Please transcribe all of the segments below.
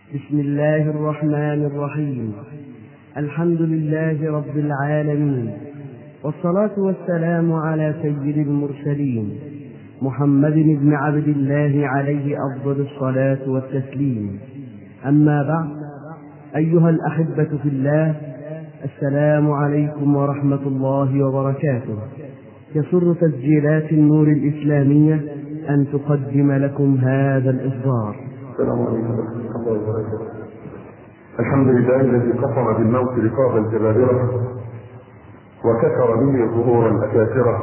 بسم الله الرحمن الرحيم. الحمد لله رب العالمين، والصلاة والسلام على سيد المرسلين محمد بن عبد الله عليه أفضل الصلاة والتسليم. أما بعد، أيها الأحبة في الله، السلام عليكم ورحمة الله وبركاته. يسر تسجيلات النور الإسلامية أن تقدم لكم هذا الإصدار. السلام عليكم ورحمة الله وبركاته. الحمد لله الذي قصم بالموت رقاب الجبابرة وكسر به ظهور الأكاسرة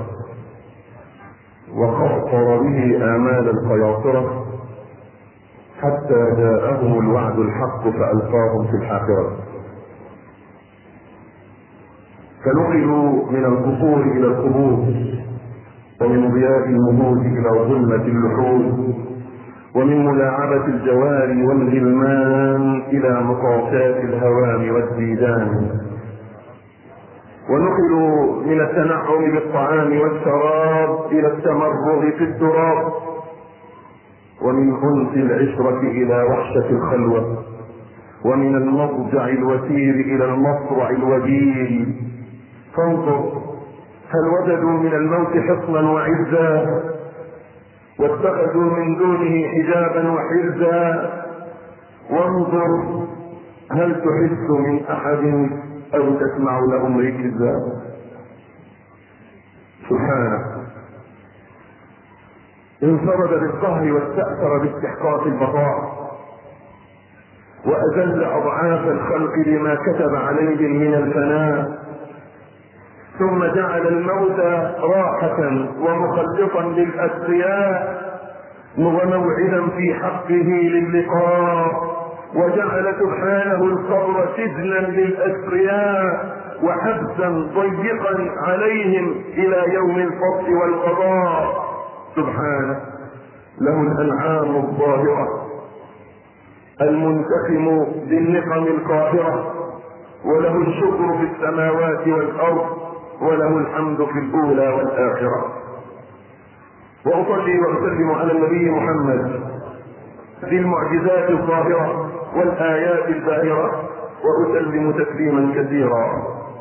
وقصر به آمال القياصرة حتى جاءهم الوعد الحق فألقاهم في الحافرة، فنقلوا من القصور إلى القبور، ومن ضياء المهود إلى ظلمة اللحود، ومن ملاعبة الجواري والغلمان إلى مقاسات الهوام والديدان، ونقلوا من التنعم بالطعام والشراب إلى التمرغ في التراب، ومن أنس العشرة إلى وحشة الخلوة، ومن المضجع الوتير إلى المصرع الوبيل. فانظر، هل وجدوا من الموت حصنا وعزا واتخذوا من دونه حجابا وحرزا؟ وانظر، هل تحس من أحد أو تسمع لهم ركزا؟ سبحانه انفرد بالقهر واستأثر باستحقاق البقاء، وأذل أضعاف الخلق لما كتب عليهم من الفناء، ثم جعل الموت راحة ومخلصا للأسقياء وموعدا في حقه للقاء، وجعل سبحانه القبر سجنا للأسقياء وحبسا ضيقا عليهم إلى يوم الفصل والقضاء. سبحانه له الأنعام الظاهرة، المنتقم بالنقم القاهرة، وله الشكر في السماوات والأرض، وله الحمد في الأولى والآخرة. وأصلي وأسلم على النبي محمد في المعجزات الظاهرة والآيات الباهرة، وأسلم تسليما كثيرا.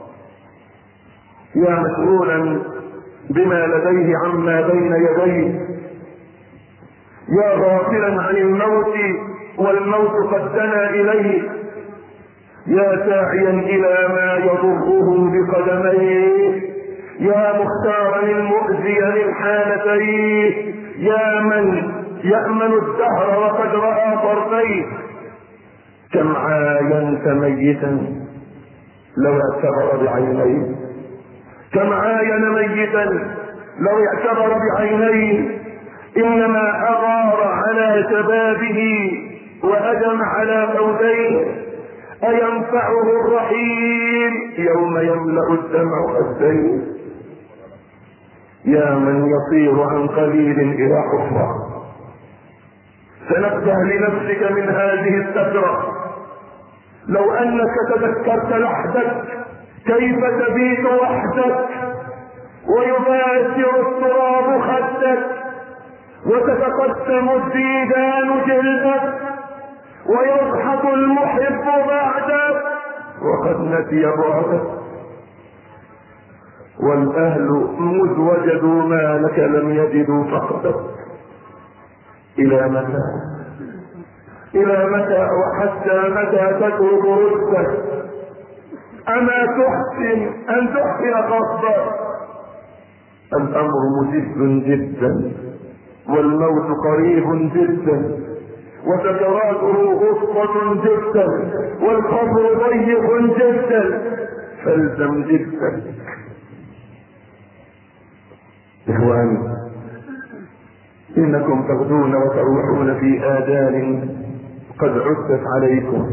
يا مشغولا بما لديه عما بين يديه، يا غافلا عن الموت والموت قد دنا إليه، يا ساعيا إلى ما يضره بقدميه، يا مختارا المؤذي للحالتين، يا من يأمن الدهر وقد رأى طرفيه. كم عاينت ميتا لو اعتبر بعينيه، كم عاين ميتا لو اعتبر بعينيه، إنما أغار على شبابه وأدم على فوتيه. أينفعه الرحيل يوم يملأ الدمع خديه؟ يا من يصير عن قليل إلى حفرة، تنبه لنفسك من هذه السكرة. لو أنك تذكرت لحدك كيف تبيت وحدك، ويباشر التراب خدك، وتتقسم الديدان جلدك، ويضحك المحب بعدك وقد نسي بعدك، والأهل مذ وجدوا ما لك لم يجدوا فقدك. إلى متى؟ إلى متى وحتى متى تترك رشدك؟ أما تحسن أن تحسن قصدك؟ الأمر مجد جدا، والموت قريب جدا، وسكراته غصة جدا، والقبر ضيق جدا، فالزم جدا. إخواني، إنكم تغدون وتروحون في آجال قد عدت عليكم،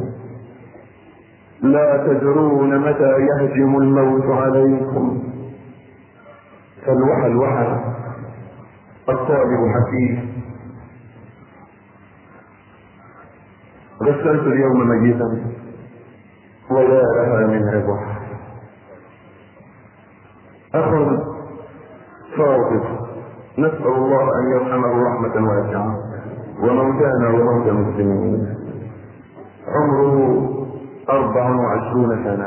لا تدرون متى يهجم الموت عليكم. فالوحى الوحى الطالب حكيم. غسلت اليوم ميتا ويا لها من عظة. أخ فاضل، نسأل الله أن يرحمه رحمة واسعة، وموتانا وموتى المسلمين. عمره 24 سنة.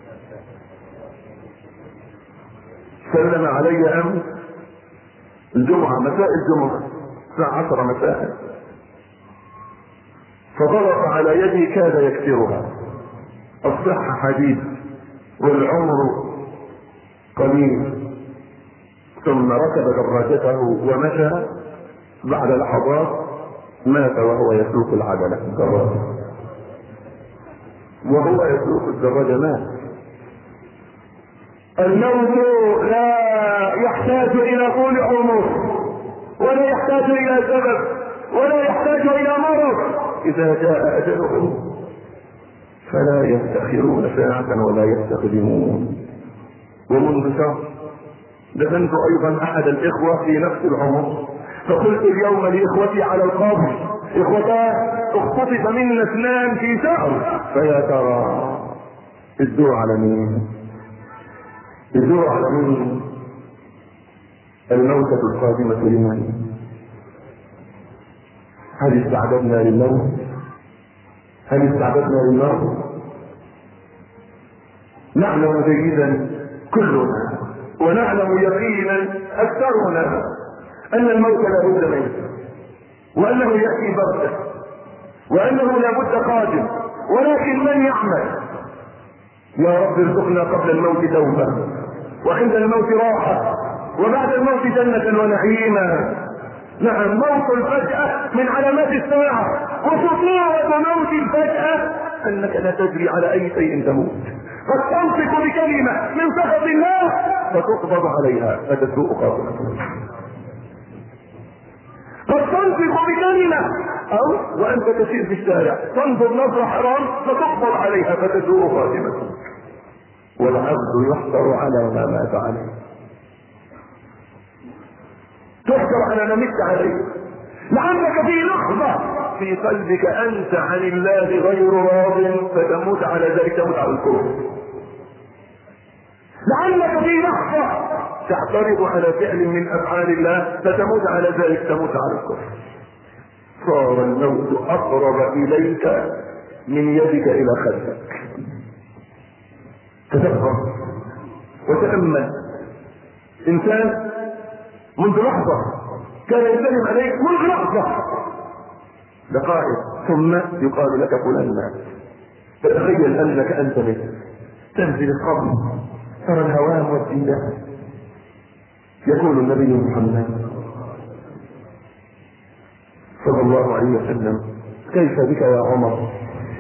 سلم علي أمس الجمعة، مساء الجمعة الساعة 10 مساء، فضغط على يدي كاد يكسرها. الصحة حديد والعمر قليل. ثم ركب دراجته ومشى، بعد لحظات مات وهو يسوق العجلة الدراجة، وهو يسوق الدراجة مات. الموت لا يحتاج الى طول عمر، ولا يحتاج الى سبب، ولا يحتاج الى مرض. اذا جاء اجلهم فلا يستأخرون ساعة ولا يستقدمون. ومنذ شهر دفنت ايضا احد الاخوة في نفس العمر، فقلت اليوم لاخوتي على القبر: اخوتاه اختطف منا 2 في شهر، فيا ترى الدور على مين؟ الدور على مين؟ الموتة القادمة لمن؟ هل استعددنا للموت؟ هل استعددنا للموت؟ نعلم جيدا كلنا، ونعلم يقينا اكثرنا ان الموت لا بد منه، وانه ياتي بغته، وانه لا بد قادم. ولكن من يعمل؟ يا رب ارزقنا قبل الموت توبه، وعند الموت راحه، وبعد الموت جنه ونعيما. نعم، موت الفجأة من علامات الساعة، وخطورة موت الفجأة انك لا تدري على اي شيء تموت. قد تنطق بكلمة من سخط الله فتقبض عليها فتسوء خاتمتك. قد تنطق بكلمة او وانت تسير في الشارع تنظر نظرة حرام فتقبض عليها فتسوء خاتمتك. والعبد يحشر على ما مات عليه، تحشر على ما مت عليه. لعلك في لحظة في قلبك انت عن الله غير راض فتموت على ذلك، تموت على الكفر. لعلك في لحظة تعترض على فعل من افعال الله فتموت على ذلك، تموت على الكفر. صار الموت اقرب اليك من يدك الى خدك. تفكر وتأمل. انسان منذ لحظة كان يسلم عليك، منذ لحظة دقائق، ثم يقال لك فلان مات. فتخيل انك انت مت، تنزل القبر، ترى الهوام والديدان. يقول النبي محمد صلى الله عليه وسلم: كيف بك يا عمر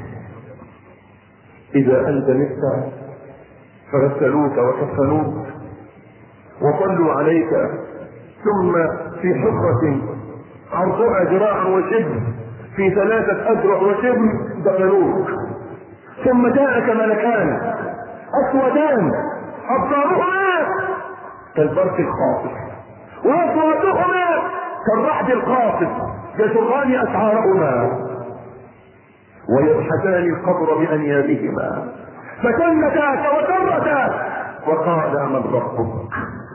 اذا انت مت فغسلوك وكفنوك وصلوا عليك، ثم في حفرة عرضها ذراع وشبر، في 3 أذرع وشبر دخلوك، ثم جاءك ملكان أسودان أبصارهما كالبرق الخاطف وأصواتهما كالرعد القاصف يجران أسعارهما ويبحثان القبر بأنيابهما، فكنتاك وكرتاك وقال: من ربك؟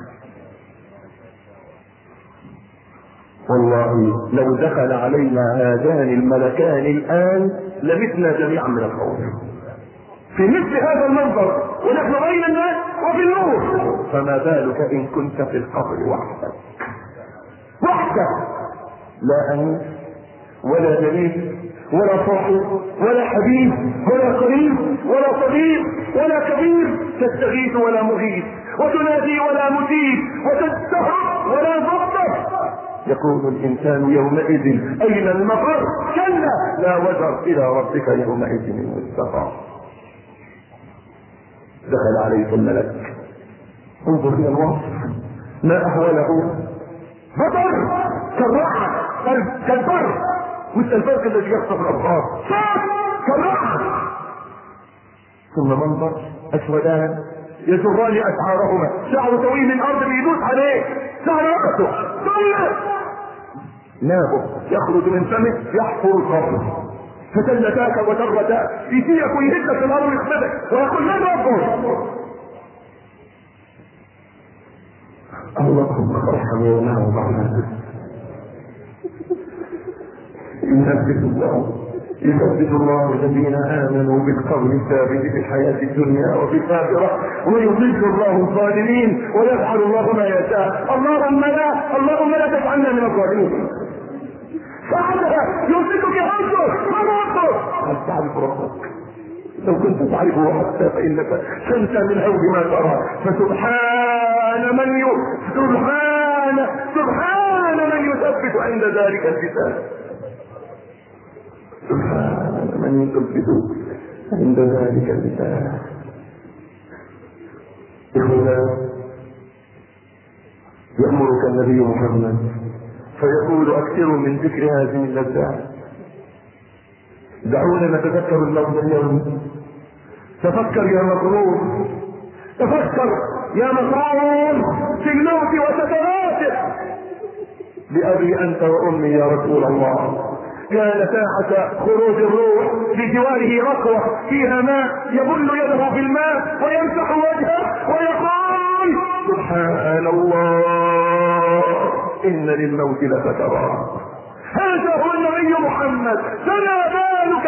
والله لو دخل علينا هذان الملكان الآن لمتنا جميعا من الخوف في مثل هذا المنظر، ونحن بين الناس وفي النور، فما بالك إن كنت في القبر وحدك لا أنيس ولا دليل ولا صاحب ولا حبيب ولا قريب ولا صديق ولا كبير، تستغيث ولا مغيث، وتنادي ولا مجيب، وتستهرب ولا ضبط. يقول الإنسان يومئذ أين المفر؟ كلا لا وزر، إلى ربك يومئذ المستقر. دخل عليك الملك، انظر إلى الوصف، ما أحوله؟ بطر كالرعد كالبر، مثل البرق الذي يخطف الأبصار، كالرعد. ثم منظر أسودان يجران أسعارهما، شعر طويل من الأرض بيدوس عليه، شعر رأسه نابه يخرج من فمه يحفر القبر، فتلتاك وترتاك يجيك ويهدك في الأرض ويخبدك ويقول: من ربك؟ اللهم ارحم يومه بعد ينبه الله يثبت الله الذين آمنوا بالقول الثابت في الحياة الدنيا وفي الآخرة، ويضل الله الظالمين ويفعل الله ما يشاء. اللهم لا تجعلنا من الظالمين. ساعتها يمسكك ربك. من ربك؟ هل تعرف ربك؟ لو كنت تعرفه حتى فإنك تنسى من هول ما ترى. فسبحان من يثبت عند ذلك اللسان. سبحان من يثبت عند ذلك اللسان. إخوانا، يأمرك النبي محمد فيقول أكثروا من ذكر هذه اللذات. دعونا نتذكر الموت اليوم. تفكر يا مغرور، تفكر يا مغرور في الموت وسكراته. بأبي أنت وأمي يا رسول الله، كان ساعة خروج الروح بجواره ركوة فيها ماء، يبل يده في الماء ويمسح وجهه ويقول سبحان الله إن للموت لسكرات. هذا هو النبي محمد. فما بالك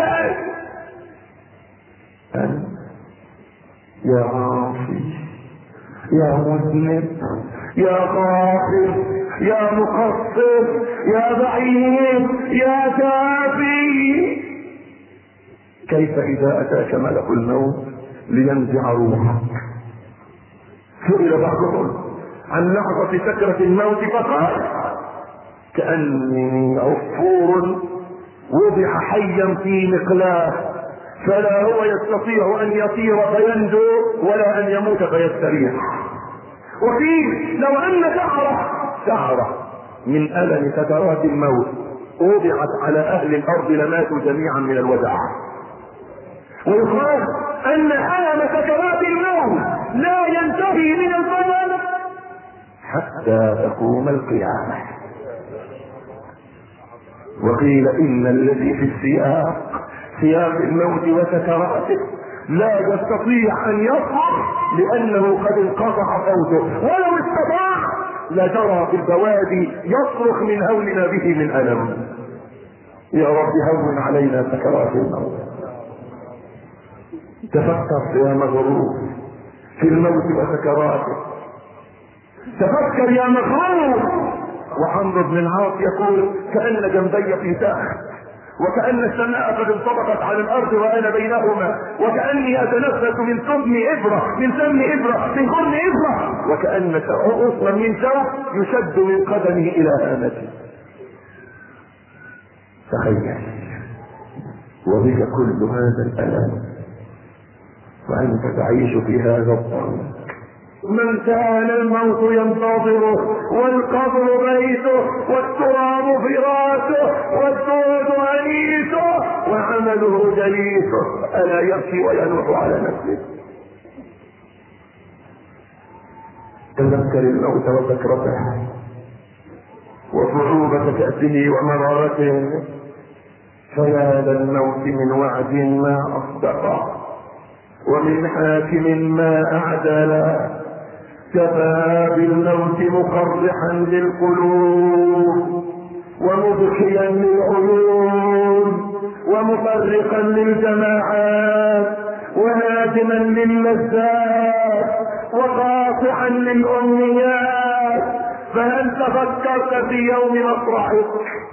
أنت يا عاصي، يا مذنب، يا غافل، يا مقصر، يا بعيد، يا كافي. كيف إذا أتاك ملك الموت لينزع روحك؟ سئل بعضهم عن لحظة سكرة الموت فقال كأني عصفور وضع حيا في مقلاه، فلا هو يستطيع أن يطير فينجو ولا أن يموت فيستريح. وقيل لو أن شعرة من ألم سكرات الموت وضعت على أهل الأرض لماتوا جميعا من الوجع. ويقال أن ألم سكرات الموت لا ينتهي من البلد حتى تقوم القيامة. وقيل إن الذي في سياق الموت وسكراته لا يستطيع أن يصرخ لأنه قد انقطع صوته، ولو استطاع لجرى في البوادي يصرخ من هولنا به من ألم. يا رب هون علينا سكرات الموت. تفكر يا مغرور في الموت وسكراته، تفكر يا مغرور. وعمرو بن العاص يقول كأن جنبي في ساخ، وكأن السماء قد انطبقت على الأرض وأنا بينهما، وكأني أتنفس من سم إبرة، من سم إبرة، من قرن إبرة، وكأن غصنا من شوك يشد من قدمه إلى هامته. تخيل وبك كل هذا الألم وأنت تعيش في هذا الضنك. من كان الموت ينتظره والقبر بيته والتراب فراشه والسود أنيسه وعمله جليسه ألا يبكي وينوح على نفسه. تذكر الموت وسكرته وصعوبة كأسه ومرارته، فيا للموت من وعد ما أصدقه ومن حاكم ما أعدل. كفى بالموت مقرحا للقلوب ومبكيا للعيون ومفرقا للجماعات وهادما للذات وقاطعا للأمنيات. فهل تفكرت في يوم مطرحك؟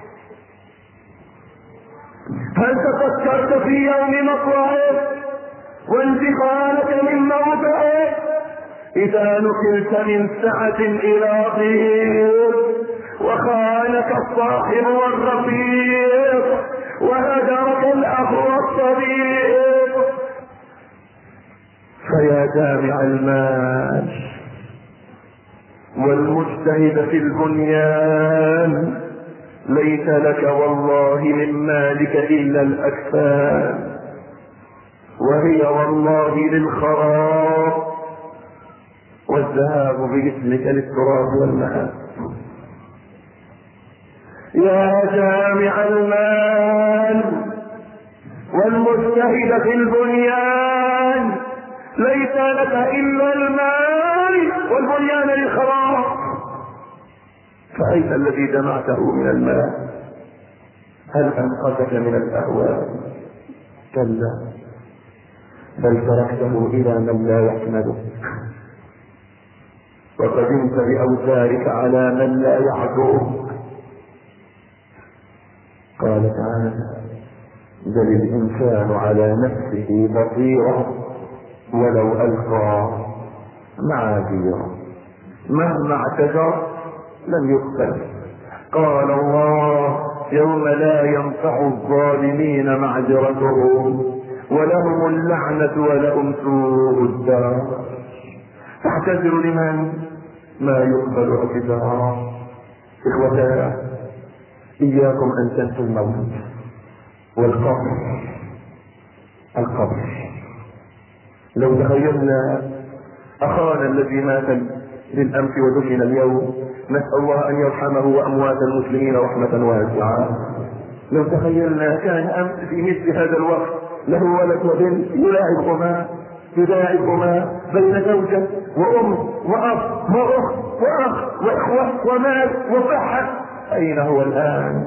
هل تفكرت في يوم مطرحك وانتقالك من موضعك؟ إذا نقلت من سعة إلى ضيق وخانك الصاحب والرفيق وهجرك الأخ والصديق. فيا جامع المال والمجتهد في البنيان، ليس لك والله من مالك إلا الأكفان، وهي والله للخراب والذهاب بجسمك للتراب والمآب. يا جامع المال والمجتهد في البنيان، ليس لك إلا المال والبنيان للخراب. فأين الذي جمعته من المال؟ هل أنقذك من الأهواء؟ كلا، بل تركته إلى من لا يحمده، وقدمت بأوزارك على من لا يعذرك. قال تعالى: بل الإنسان على نفسه بصيرة ولو ألقى معاذيره، مهما اعتذر لم يقبل. قال الله: يوم لا ينفع الظالمين معذرتهم ولهم اللعنة ولهم سوء الدار. تعتذر لمن؟ ما يقبل اعتذارا. إخوتنا، إياكم أن تنسوا الموت والقبر. القبر، لو تخيلنا أخانا الذي مات بالأمس ودفن اليوم، نسأل الله أن يرحمه وأموات المسلمين رحمة واسعة. لو تخيلنا كان أمس في مثل هذا الوقت له ولد وبنت يداعبهما بين زوجة وأم وأب وأخت وأخ وإخوة ومال وصحة، أين هو الآن؟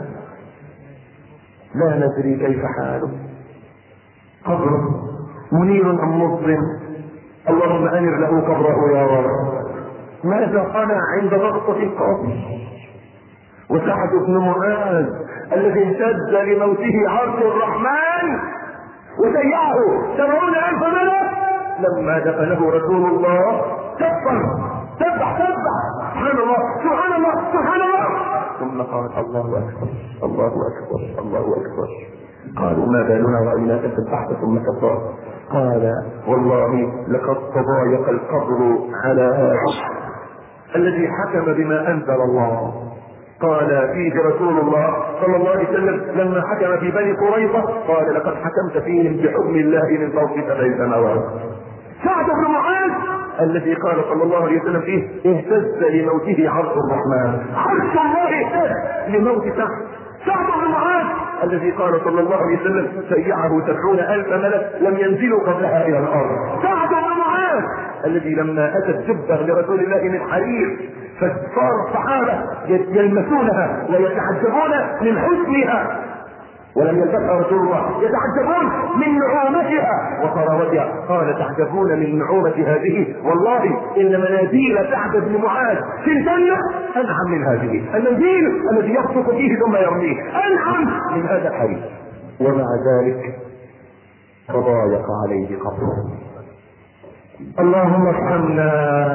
لا ندري كيف حاله. قبره منير أم مظلم؟ اللهم أنر له قبره يا رب. ماذا صنع عند ضغطة القبر؟ وسعد بن معاذ الذي امتد لموته عرش الرحمن وسيعه 70,000 ملك، لما دفنه رسول الله سبح سبحان الله سبحان الله سبحان الله، ثم قال: الله أكبر الله أكبر الله أكبر. قالوا: ما بالنا رأيناك سبحت ثم كبرت؟ قال: والله لقد تضايق القبر على هذا الذي حكم بما أنزل الله. قال فيه رسول الله صلى الله عليه وسلم لما حكم في بني قريظة: قال: لقد حكمت فيهم بحكم الله من فوق 7 سماوات. سعد بن معاذ الذي قال صلى الله عليه وسلم فيه: اهتز لموته عرش الرحمن، عرش الله اهتز لموت سعد بن معاذ الذي قال صلى الله عليه وسلم: سيعه 70,000 ملك لم ينزلوا قبلها إلى الأرض. سعد بن معاذ الذي لما أتت جبة لرسول الله من حرير فصار الصحابة يلمسونها ويتعجبون من حسنها، ولم يلبسها رسول الله، يتعجبون من نعومتها وطراوتها. قال: تعجبون من نعومة هذه؟ والله إن منازل سعد بن معاذ في الجنة أنعم من هذه. المنزل الذي يخطف فيه ثم يرميه أنعم من هذا الحديث، ومع ذلك تضايق عليه قبره. اللهم ارحمنا،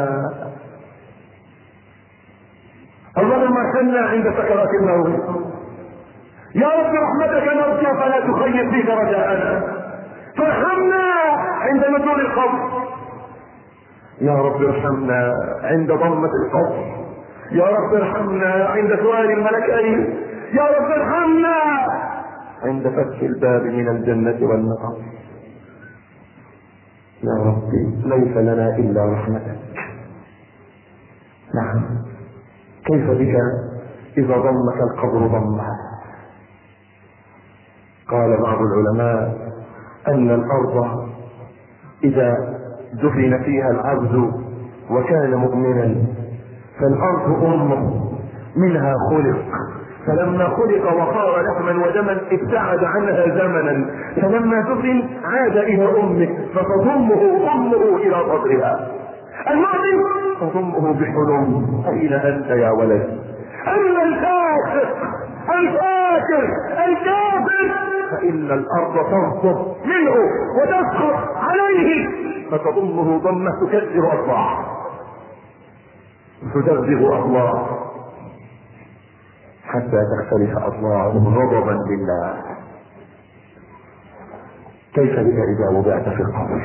اللهم ارحمنا عند سكرات الموت. يا رب رحمتك نرجو فلا تخيب فيك رجاءنا، فارحمنا عند نزول القبر. يا رب ارحمنا عند ضمة القبر. يا رب ارحمنا عند سؤال الملكين. يا رب ارحمنا عند فتح الباب من الجنة والنار. يا ربي ليس لنا إلا رحمتك. نعم، كيف بك إذا ضمك القبر ضمه؟ قال بعض العلماء أن الأرض إذا دفن فيها العبد وكان مؤمنا فالأرض أمه منها خلق، فلما خلق وصار لحما ودما ابتعد عنها زمنا، فلما دفن عاد إلى أمه فتضمه أمه إلى صدرها. المؤمن تضمه بحلم: أين أنت يا ولد؟ أما الفاسق الفاجر الكافر فإن الأرض تنصب منه وتسقط عليه فتضمه ضمه تكسر أضلاعه تدغدغ أضلاعه حتى تختلف أضلاعه غضبا لله. كيف بك إذا وضعت في القبر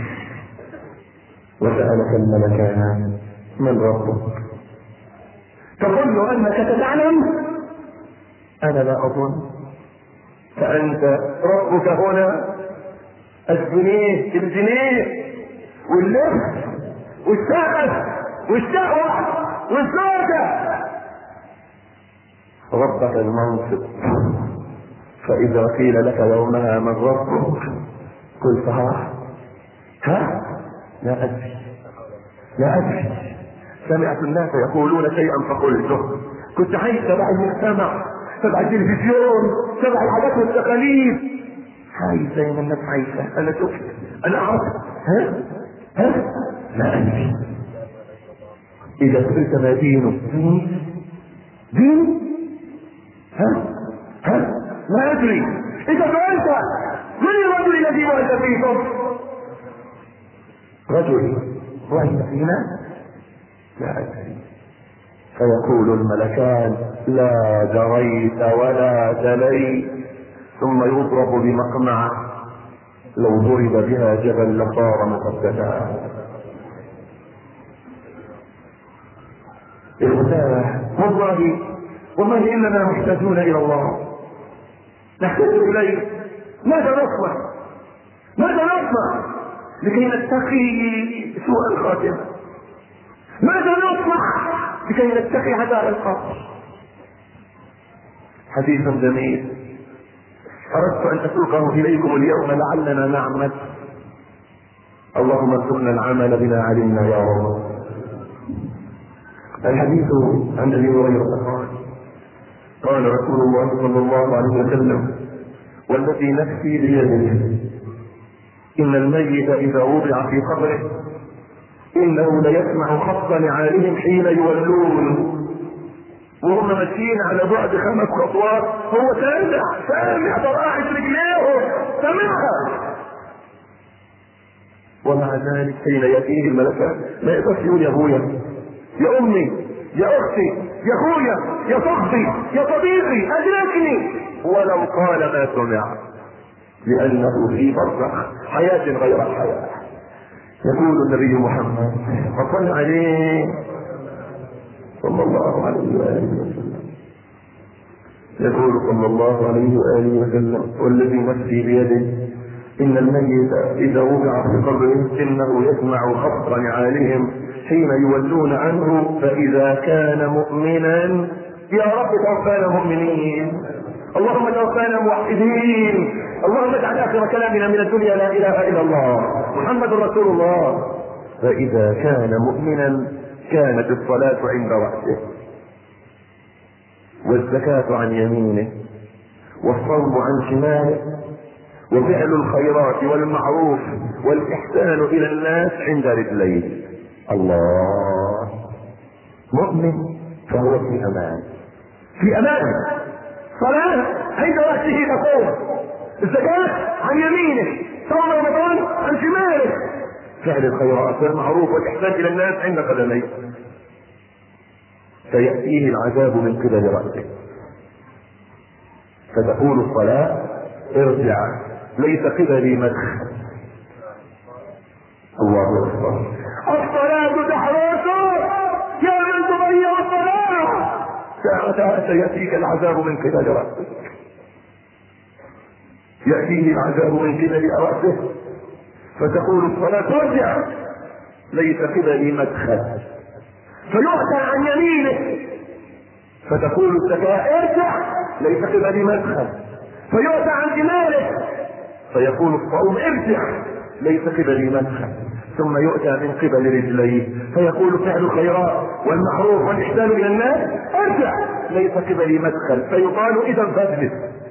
وسألك الملكان: من ربك؟ تظن أنك تتعلم؟ أنا لا أظن. فأنت ربك هنا الجنيه واللبس والسقف والشهوة والزوجة. ربك المنصب. فإذا قيل لك يومها من ربك قلت ها لا أدري. سمعت الناس يقولون شيئا فقلته. كنت عايش تبع المجتمع، تبع التلفزيون، تبع العادات والتقاليد. عايز زي ما الناس عايزه. انا شفت، انا اعرف. ها لا ادري. اذا قلت ما دينه دين لا ادري. اذا سألت من الرجل الذي بعث فيكم؟ رجل بعث فينا؟ لا ادري. فيقول الملكان لا دريت ولا دليت، ثم يضرب بمقمعة لو ضرب بها جبل لصار مقدسا. والله اننا محتاجون الى الله، نحتاج اليه. ماذا نصنع لكي نتقي سوء الخاتمة؟ ماذا نصنع لكي نتقي عذاب القبر؟ حديث جميل اردت ان اسوقه اليكم اليوم لعلنا نعمل. اللهم ارزقنا العمل بما علمنا يا رب. الحديث عن ابي هريره قال رسول الله صلى الله عليه وسلم: والذي نفسي بيده ان الميت اذا وضع في قبره انه ليسمع خط نعالهم حين يولون، وهم ماشيين على بعد 5 خطوات هو سامع طرائح رجليه، سامعها. ومع ذلك حين ياتيه الملكان ما يقدرش يقول يا ابويا، يا امي، يا اختي، يا اخويا، يا صاحبي، يا صديقي، ادركني، ولو قال ما سمع، لانه في برزخ حياه غير الحياه. يقول النبي محمد صلى عليه صلى الله عليه واله وسلم، يقول صلى الله عليه واله وسلم: والذي نفسي بيده ان الميت اذا وضع في قبره انه يسمع خطر نعالهم حين يولون عنه، فاذا كان مؤمنا، يا رب توفانا مؤمنين، اللهم توفانا موحدين، اللهم اجعل اخر كلامنا من الدنيا لا اله الا الله محمد رسول الله. فاذا كان مؤمنا كانت الصلاة عند رأسه، والزكاة عن يمينه، والصوم عن شماله، وفعل الخيرات والمعروف والإحسان إلى الناس عند رجليه. الله، مؤمن فهو في أمان، في أمان. صلاة عند رأسه تقوم، الزكاة عن يمينه، صوم رمضان عن شماله، فعل الخيرات والمعروف والإحسان إلى الناس عند قدميه. فيأتيه العذاب من قبل رأسه، فتقول الصلاة: ارجع، ليس قبلي مدخل. الله أكبر. الصلاة تحرسه يا من تضيع الصلاة، ساعتها سيأتيك العذاب من قبل رأسه. يأتيه العذاب من قبل رأسه فتقول الصلاة: ارجع، ليس قبلي مدخل. فيؤتى عن يمينه فتقول الزكاة: ارجع، ليس قبلي مدخل. فيؤتى عن شماله فيقول الصوم: ارجع، ليس قبلي مدخل. ثم يؤتى من قبل رجليه فيقول: فعل الخيرات والمعروف والإحسان إلى الناس، ارجع، ليس قبلي مدخل. فيقال: إذا فاجلس،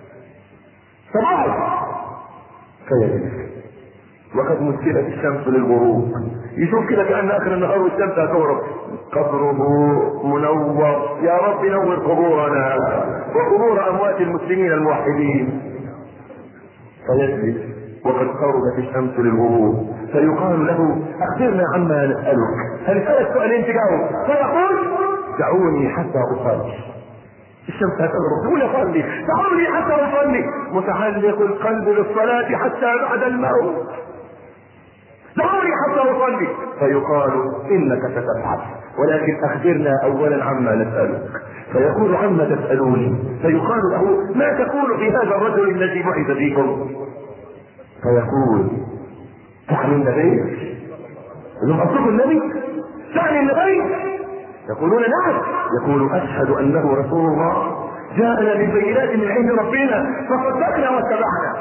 فبعض فيجلس. وقد مثلت الشمس للغروب، يشوف كده كأن آخر النهار والشمس هتغرب، قبره منور، يا رب نور قبورنا وقبور أموات المسلمين الموحدين. فيجلس وقد قربت الشمس للغروب، فيقال له: أخبرنا عما نسألك، هنسألك سؤالين تجاوب. فيقول: دعوني حتى أصلي. الشمس هتغرب، يقول: أصلي، دعوني حتى أصلي. متعلق القلب بالصلاة حتى بعد الموت، دعوني حتى أصلي. فيقال: إنك ستفعل، ولكن أخبرنا أولا عما نسألك. فيقول: عما تسألوني. فيقال له: ما تقول في هذا الرجل الذي بعث فيكم؟ فيقول: تعني النبي؟ إنهم أصدقوا النبي؟ تعني النبي؟ يقولون: نعم. يقول: أشهد أنه رسول الله جاءنا بالبينات من عند ربنا فصدقنا واتبعنا.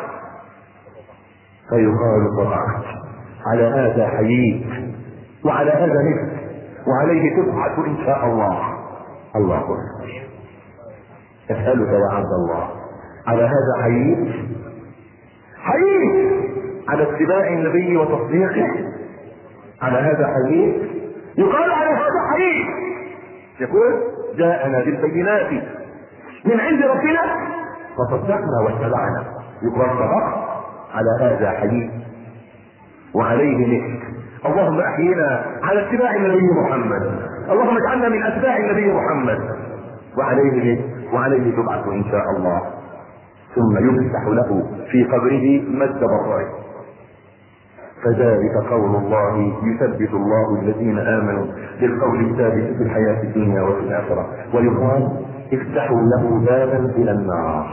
فيقال: صدقت، على هذا حييت، وعلى هذا نفس، وعليه تبعث إن شاء الله. الله أكبر. اسألك يا عبد الله على هذا حييت على اتباع النبي وتصديقه، على هذا حييت. يقال على هذا حييت، يقول جاءنا بالبينات من عند ربنا فصدقنا واتبعنا، يقال صدقت، على هذا حييت وعليه نحن. اللهم احينا على اتباع النبي محمد، اللهم اجعلنا من اتباع النبي محمد، وعليه تبعث ان شاء الله. ثم يفتح له في قبره مد بصره. فذلك قول الله يثبت الله الذين امنوا بالقول الثابت في الحياه الدنيا وفي الاخره. ويقال افتحوا له بابا الى النار.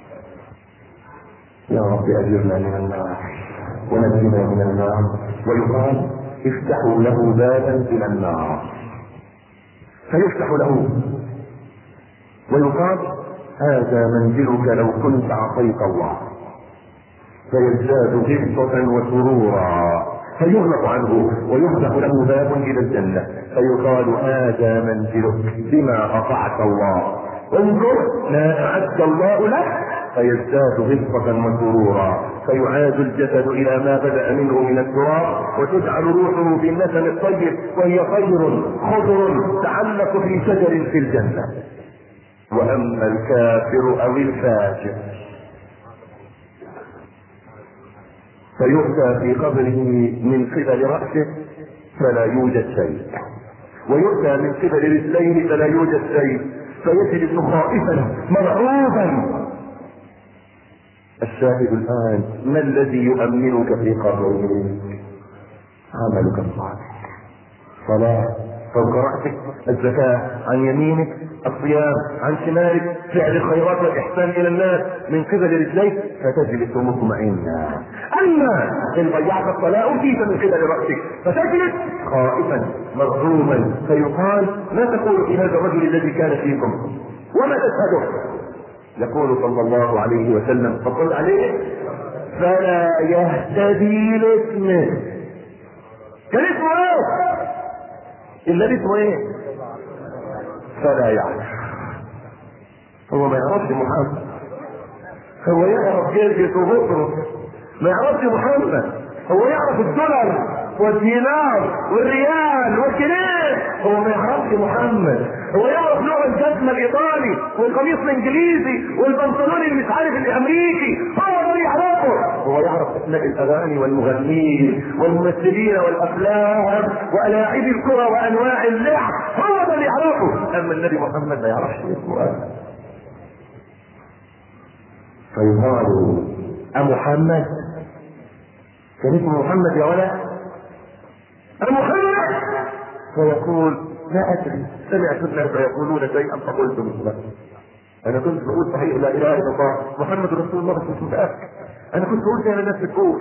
يا رب اجرنا من النار ونجنا من النار. ويقال افتحوا له بابا الى النار فيفتح له، ويقال هذا منزلك لو كنت عصيت الله، فيزداد غبطة وسرورا فيغلق عنه ويفتح له باب الى الجنة فيقال هذا منزلك بما اطعت الله، انظر ما اعد الله لك، فيزداد غبطة وسرورا فيعاد الجسد الى ما بدأ منه من التراب وتجعل روحه في النسم الطيب وهي طير خضر تعلق في شجر في الجنة. واما الكافر او الفاجر فيؤتى في قبره من قبل رأسه فلا يوجد شيء، ويؤتى من قبل رجليه فلا يوجد شيء، فيجلس خائفا مرعوبا. الشاهد الآن ما الذي يؤمنك في قبرك؟ عملك الصالح، صلاة فوق رأسك، الزكاة عن يمينك، الصيام عن شمالك، فعل الخيرات والإحسان إلى الناس من قبل رجليك فتجلس مطمئنا. أما إن ضيعت الصلاة أوتيت من قبل رأسك فتجلس خائفا مرعوبا. فيقال ما تقول في هذا الرجل الذي كان فيكم وما تشهده؟ يقول صلى الله عليه وسلم فقل عليه فلا يهتدي لاسمه. كان اسمه ايه؟ الا اسمه ايه؟ فلا يعرف. هو ما يعرفش محمد، هو يعرف جلجة وبطرس، ما يعرفش محمد. هو يعرف الدولار والدينار والريال والجنيه، هو ما يعرفش محمد. هو يعرف نوع الجزمة الايطالي والقميص الانجليزي والبنطلون اللي مش عارف الامريكي، هو اللي يعرفه. هو يعرف اسماء الاغاني والمغنيين والممثلين والافلام ولاعبي الكرة وانواع اللعب، هو اللي يعرفه. اما النبي محمد ما يعرفش اسمه. فيقال أمحمد؟ كان اسمه محمد يا ولد؟ أمحمد؟ فيقول لا أدري، سمعت الناس يقولون شيئا فقلت مثله. أنا كنت بقول صحيح لا إله إلا الله محمد رسول الله بس مش متأكد، أنا كنت بقول زي ما الناس بتقول.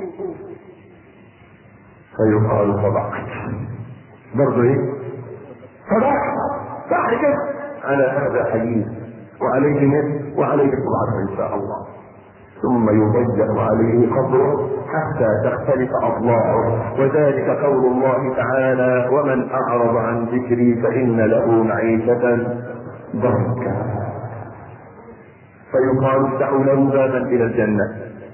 فيقال صدقت برضه إيه؟ صدقت صح كده. على هذا حديث وعليه نفس وعليه تبعث إن شاء الله. ثم يضيق عليه قبره حتى تختلف اضلاعه، وذلك قول الله تعالى ومن اعرض عن ذكري فان له معيشة ضنكا. فيقال افتحوا له بابا الى الجنة.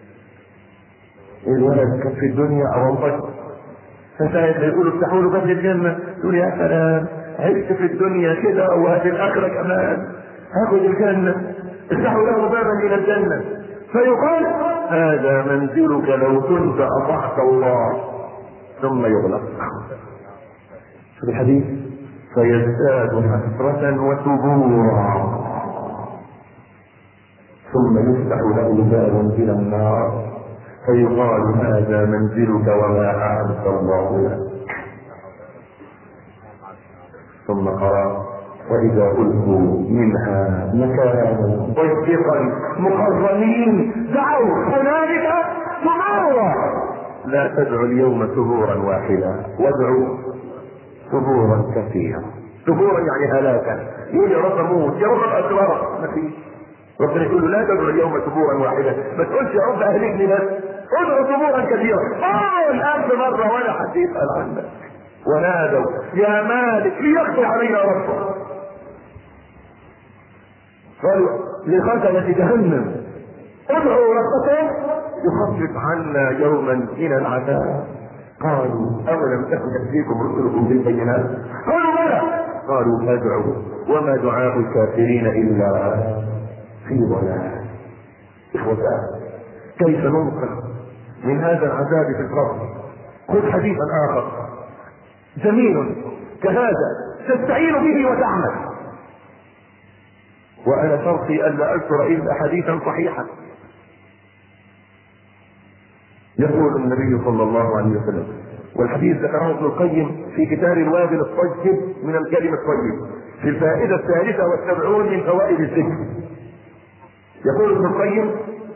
الولد كان في الدنيا اوضح فساعد يقولوا افتحوا له باب الجنة يقول يا سلام عشت في الدنيا كده وهذه الاخرة كمان هاخد الجنة. افتحوا له بابا الى الجنة فيقال هذا منزلك لو كنت اطعت الله، ثم يغلق. في الحديث فيزداد حسرة وثبورا ثم يفتح له باب الى النار فيقال هذا منزلك وما اعد الله لك. ثم قرأ وإذا ألقوا منها مكانا ضيقا مقرنين دعوا هنالك ثبورا. لا تدعوا اليوم ثبورا واحدا وادعوا ثبورا كثيرا. ثبورا يعني هلاكا. يقول يا رب اموت، يا رب اسرار، ما فيش. ربنا يقول له لا تدعوا اليوم ثبورا واحدا، ما تقولش يا رب اهلكني بس، ادعوا ثبورا كثيرا. الألف مرة ولا حد يسأل عنك. ونادوا يا مالك ليقضي علينا ربك. قالوا لخزنة جهنم ادعوا ربكم يخفف عنا يوما من العذاب. قالوا أولم تكن تأتيكم رسلكم بالبينات؟ قالوا بلى. قالوا فادعوا وما دعاء الكافرين إلا في ضلال. إخوتان، كيف ننقذ من هذا العذاب في القبر؟ خذ حديثا آخر جميل كهذا تستعين به وتعمل، وأنا شرطي ألا أذكر إلا حديثا صحيحا. يقول النبي صلى الله عليه وسلم، والحديث ذكره ابن القيم في كتاب الوابل الطيب من الكلم الطيب في الفائدة 73 من فوائد الذكر. يقول ابن القيم: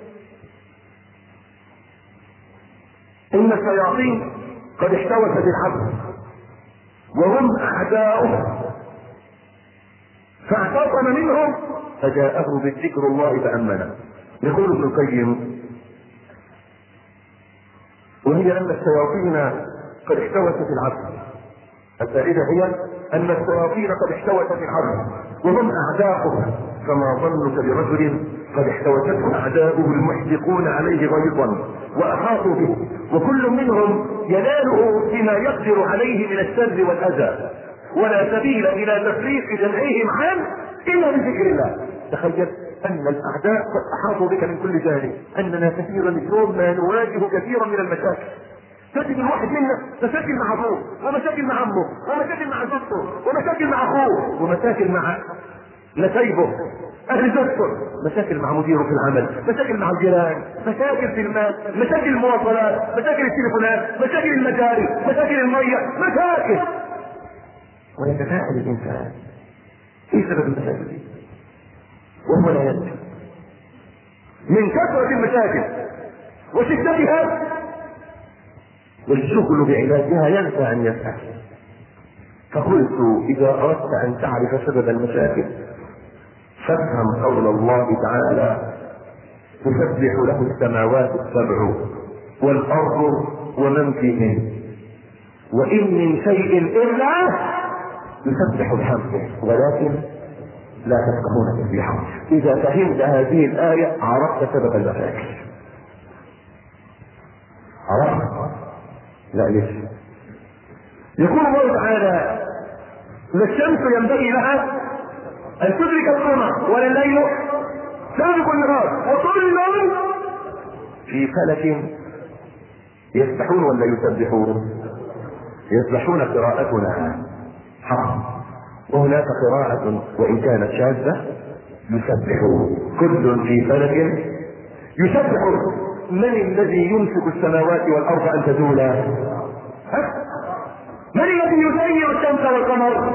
إن الشياطين قد احتوت بالعبد وهم أعداؤه، فاعتصم منهم فجاءه بالذكر الله فأمنه. يقول ابن القيم: وهي أن الشياطين قد احتوت في العبد. الفائدة هي أن الشياطين قد احتوت في العبد وهم أعداؤه، فما ظنك برجل قد احتوته أعداؤه المحدقون عليه غيظا وأحاطوا به، وكل منهم يناله بما يقدر عليه من الشر والأذى، ولا سبيل إلى تفريق جمعهم عنه إلا بذكر الله. تخيل أن الأعداء قد أحاطوا بك من كل جانب، أننا كثيرا اليوم ما نواجه كثيرا من المشاكل. تجد الواحد منا مشاكل مع ابوه، ومشاكل مع امه، ومشاكل مع زوجته، ومشاكل مع اخوه، ومشاكل مع نسيبه اهل زوجته، مشاكل مع مديره في العمل، مشاكل مع الجيران، مشاكل في المال، مشاكل المواصلات، مشاكل التليفونات، مشاكل المجاري، مشاكل الميه، مشاكل. ويتساءل الانسان ايه سبب المشاكل دي؟ وهو لا يدري. من كثرة المشاكل وشدتها والشغل بعلاجها ينسى ان يسأل. فقلت اذا اردت ان تعرف سبب المشاكل فافهم قول الله تعالى: تسبح له السماوات السبع والارض ومن فيهن وان من شيء الا يسبح بحمده ولكن لا تفقهون تسبيحه. اذا فهمت هذه الايه عرفت سبب المشاكل. عرفت؟ لا ليش؟ يقول الله تعالى: لا الشمس ينبغي لها ان تدرك القمر ولا الليل سابق النهار وكل في فلك يسبحون ولا يسبحون؟ يسبحون. قراءتنا حق، وهناك قراءة وان كانت شاذة يسبحون. كل في فلك يسبحون. من الذي يمسك السماوات والارض ان تزولا؟ من الذي يسير الشمس والقمر؟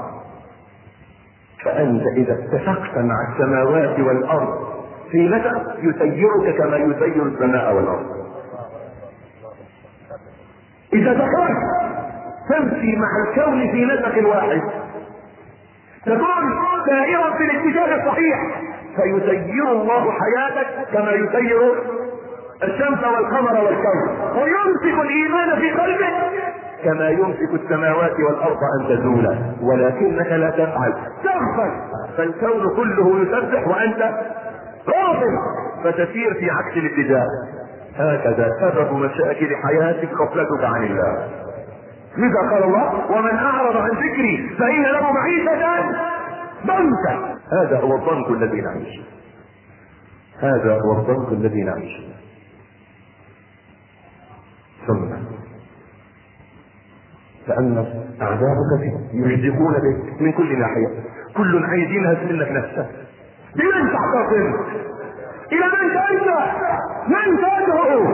فانت اذا اتفقت مع السماوات والارض في نسق يسيرك كما يسير السماء والارض. اذا ذكرت تمشي مع الكون في نسق واحد تكون سائرا في الاتجاه الصحيح، فيسير الله حياتك كما يسير الشمس والقمر والكون، ويمسك الايمان في قلبك كما يمسك السماوات والارض ان تزولا، ولكنك لا تفعل، تغفل، فالكون كله يسبح وانت غافل فتسير في عكس الاتجاه. هكذا سبب مشاكل حياتك غفلتك عن الله. لذا قال الله: ومن اعرض عن ذكري فان له معيشة ضنكا. هذا هو الضنك الذي نعيش، هذا هو الضنك الذي نعيش. ثم لأن أعداؤك يحدقون بك من كل ناحية، كل عايزين منك نفسك. بمن تعتصم؟ إلى من تنسى؟ من تدعو؟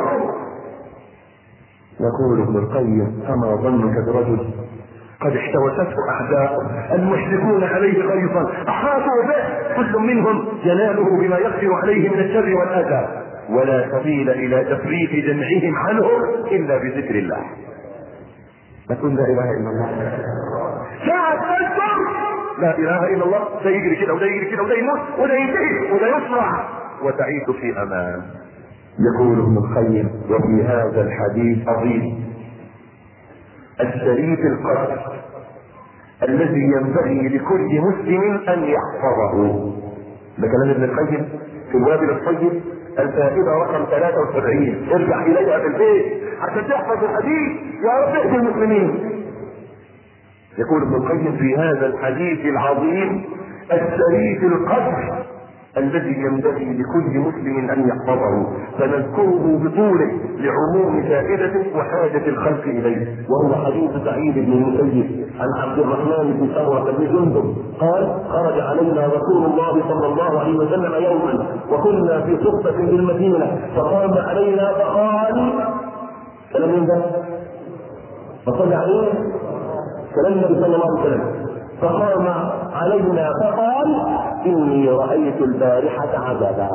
يقول ابن القيم: فما ظنك برجل قد احتوته أعداؤه المحدقون عليه غيظا أحاطوا به، كل منهم يناله بما يقدر عليه من الشر والأذى، ولا سبيل إلى تفريق جمعهم عنه إلا بذكر الله. نقول لا إله إلا الله. ساعة تذكر لا إله إلا الله، ده يجري كده وده يجري كده وده يموت وده ينتهي وده يصرع وتعيش في أمان. يقول ابن القيم: وفي هذا الحديث عظيم الشريف القدر الذي ينبغي لكل مسلم أن يحفظه. ده كلام ابن القيم في الوابل الطيب الفائدة رقم 73. ارجع اليها في البيت عشان تحفظ الحديث يا رب اهدي المسلمين. يقول ابن القيم في هذا الحديث العظيم الشريف القدر الذي ينبغي لكل مسلم ان يحفظه، فنذكره بطوله لعموم فائدته وحاجة الخلق اليه، وهو حديث سعيد بن المسيب عن عبد الرحمن بن سمرة بن جندب قال: خرج علينا رسول الله صلى الله عليه وسلم يوما وكنا في صحبة بالمدينة فقام علينا فقال، كلام مين ده؟ فصلى عليه كلام النبي صلى الله عليه وسلم، فقام علينا فقال: إني رأيت البارحة عجبا،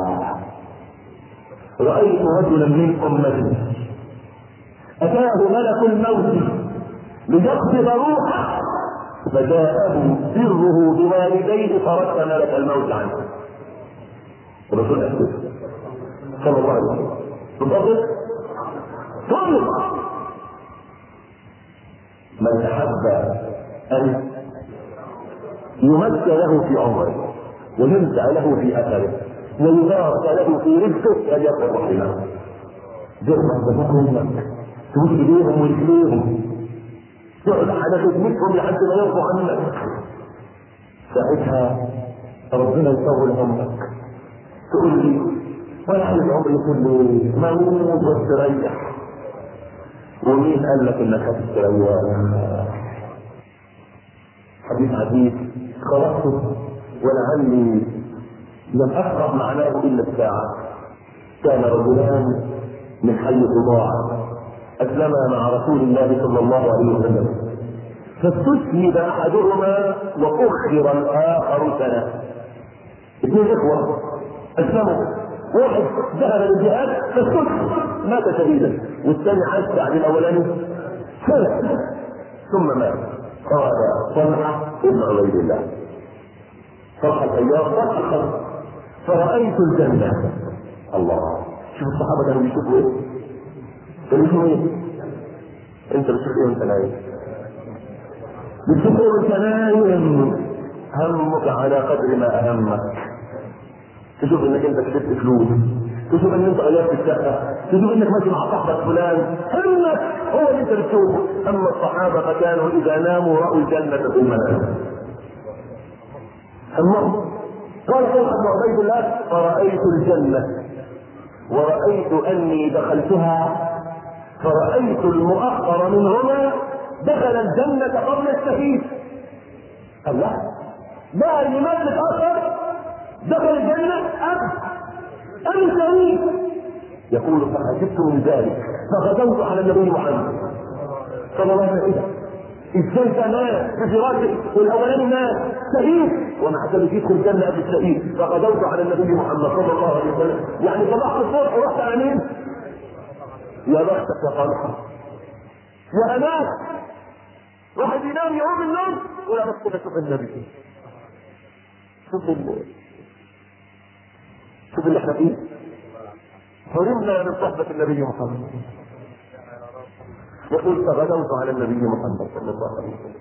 رأيت رجلا من أمتي أتاه ملك الموت ليقبض روحه فجاءه بره بوالديه فرد ملك الموت عنه. الرسول أكبر صلى الله عليه وسلم بالضبط كله. من أحب أن يمد له في عمره ويمسع له في اثره ويبارك له في رزقه فليقل رحمه. جرب بفضلك تمد ايديهم ورجليهم تقعد على خدمتهم لحد ما يرضوا عنك، ساعتها ربنا يطول عمرك. تقول لي وانا عايز عمري كله موت واستريح. ومين قال لك انك هتستريح؟ حديث عزيز قرأته ولعلي لم أقرأ معناه إلا الساعة. كان رجلان من حي ضاعة أسلما مع رسول الله صلى الله عليه وسلم، فاستشهد أحدهما وأخر الآخر سنة. اثنين إخوة أسلموا، واحد ذهب للجهاد فاستشهد مات شهيدا، والثاني عاش بعد الأولاني سنة ثم مات. قال طلحة ابن عبيد الله طلحة الأيام طلحة فرأيت الجنة. الله، شوف الصحابة كانوا بيشوفوا ايه؟ كانوا بيشوفوا ايه؟ انت بتشوف ايه وانت نايم؟ بتشوف ايه وانت نايم؟ همك على قدر ما اهمك. تشوف انك انت كسبت فلوس، تشوف ان انت غيرت الشقة، تشوف انك ماشي مع صاحبك فلان، همك هو اللي انت بتشوفه. اما الصحابة فكانوا اذا ناموا رأوا الجنة في المنام. همهم. قال طلحة بن عبيد الله: فرأيت الجنة ورأيت اني دخلتها، فرأيت المؤخر منهما دخل الجنة قبل الشهيد. الله، ما اللي مات متأخر دخل الجنة أم الشهيد. يقول: فعجبت من ذلك فغدوت على النبي محمد صلى الله عليه وسلم. ازاي ده مات في فراشه والاولاني مات شهيد وما حدش يدخل الجنه قبل الشهيد؟ فغدوت على النبي محمد صلى الله عليه وسلم. يعني صبحت الصبح ورحت على مين؟ يا بختك يا طلحه يا اناس. واحد ينام يقوم النوم ولا بس كده شوف النبي، شوف اللي احنا فيه. حرمنا من صحبة النبي محمد. يقول: فغدوت على النبي محمد صلى الله عليه وسلم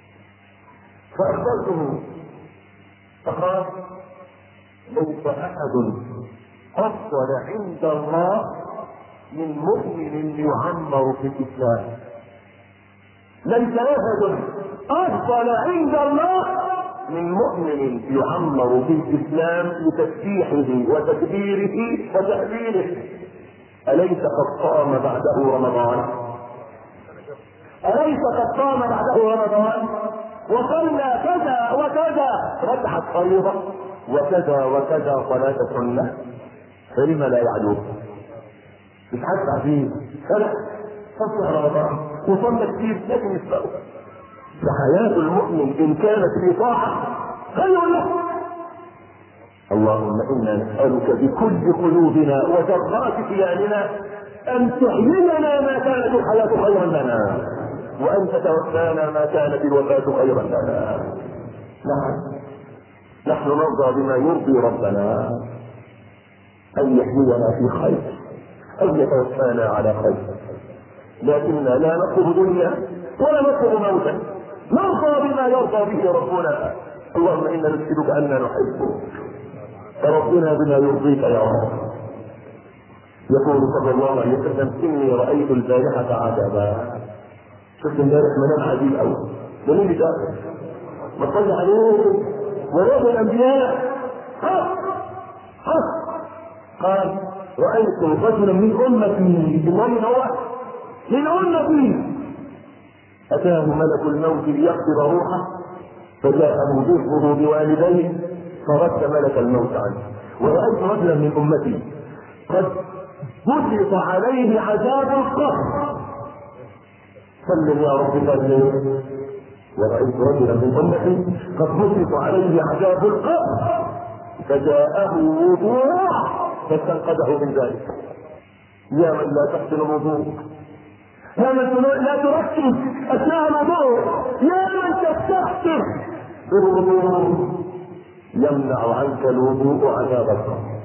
فأخبرته فقال: ليس أحد أفضل عند الله من مؤمن يعمر في الإسلام. ليس أحد أفضل عند الله من مؤمن يعمر في الإسلام بتسبيحه وتكبيره وتهليله. أليس قد صام بعده رمضان؟ أليس قد صام بعده رمضان؟ وصلى كذا وكذا ركعة فريضة وكذا وكذا صلاة سنة، فلم لا يعلوه؟ مش حاسس فيه فلا صلى رمضان وصلى كثير لكن يسبقه. فحياة المؤمن إن كانت في طاعة خير له. اللهم إنا نسألك بكل قلوبنا وذرات كياننا أن تحيينا ما كانت الحياة خيرا لنا، وأن تتوفانا ما كانت الوفاة خيرا لنا. نحن نرضى بما يرضي ربنا، أن يحيينا في خير، أن يتوفانا على خير، لكننا لا نطلب دنيا ولا نطلب موتا، نرضى بما يرضى به ربنا. اللهم إنا نسألك أننا نحبك فربنا بما يرضيك يا رب. يقول صلى الله عليه وسلم اني رايت البارحه عجبا. شفت امبارح منام عجيب قوي. جميل ده ما تصلي عليه ورب الانبياء قال رايت رجلا من امتي من هو من امتي اتاه ملك الموت ليقبض روحه فجاءه جزءه بوالديه فرد ملك الموت عنه. ورأيت رجلا من أمتي قد بسط عليه عذاب القبر سلم يا رب سلم. ورأيت رجلا من أمتي قد بسط عليه عذاب القبر فجاءه وضوء فاستنقذه من ذلك. يا من لا تحسن الوضوء، يا من لا تركز أثناء الوضوء، يا من تستهتر بالوضوء يمنع عنك الوضوء عذاب القبر.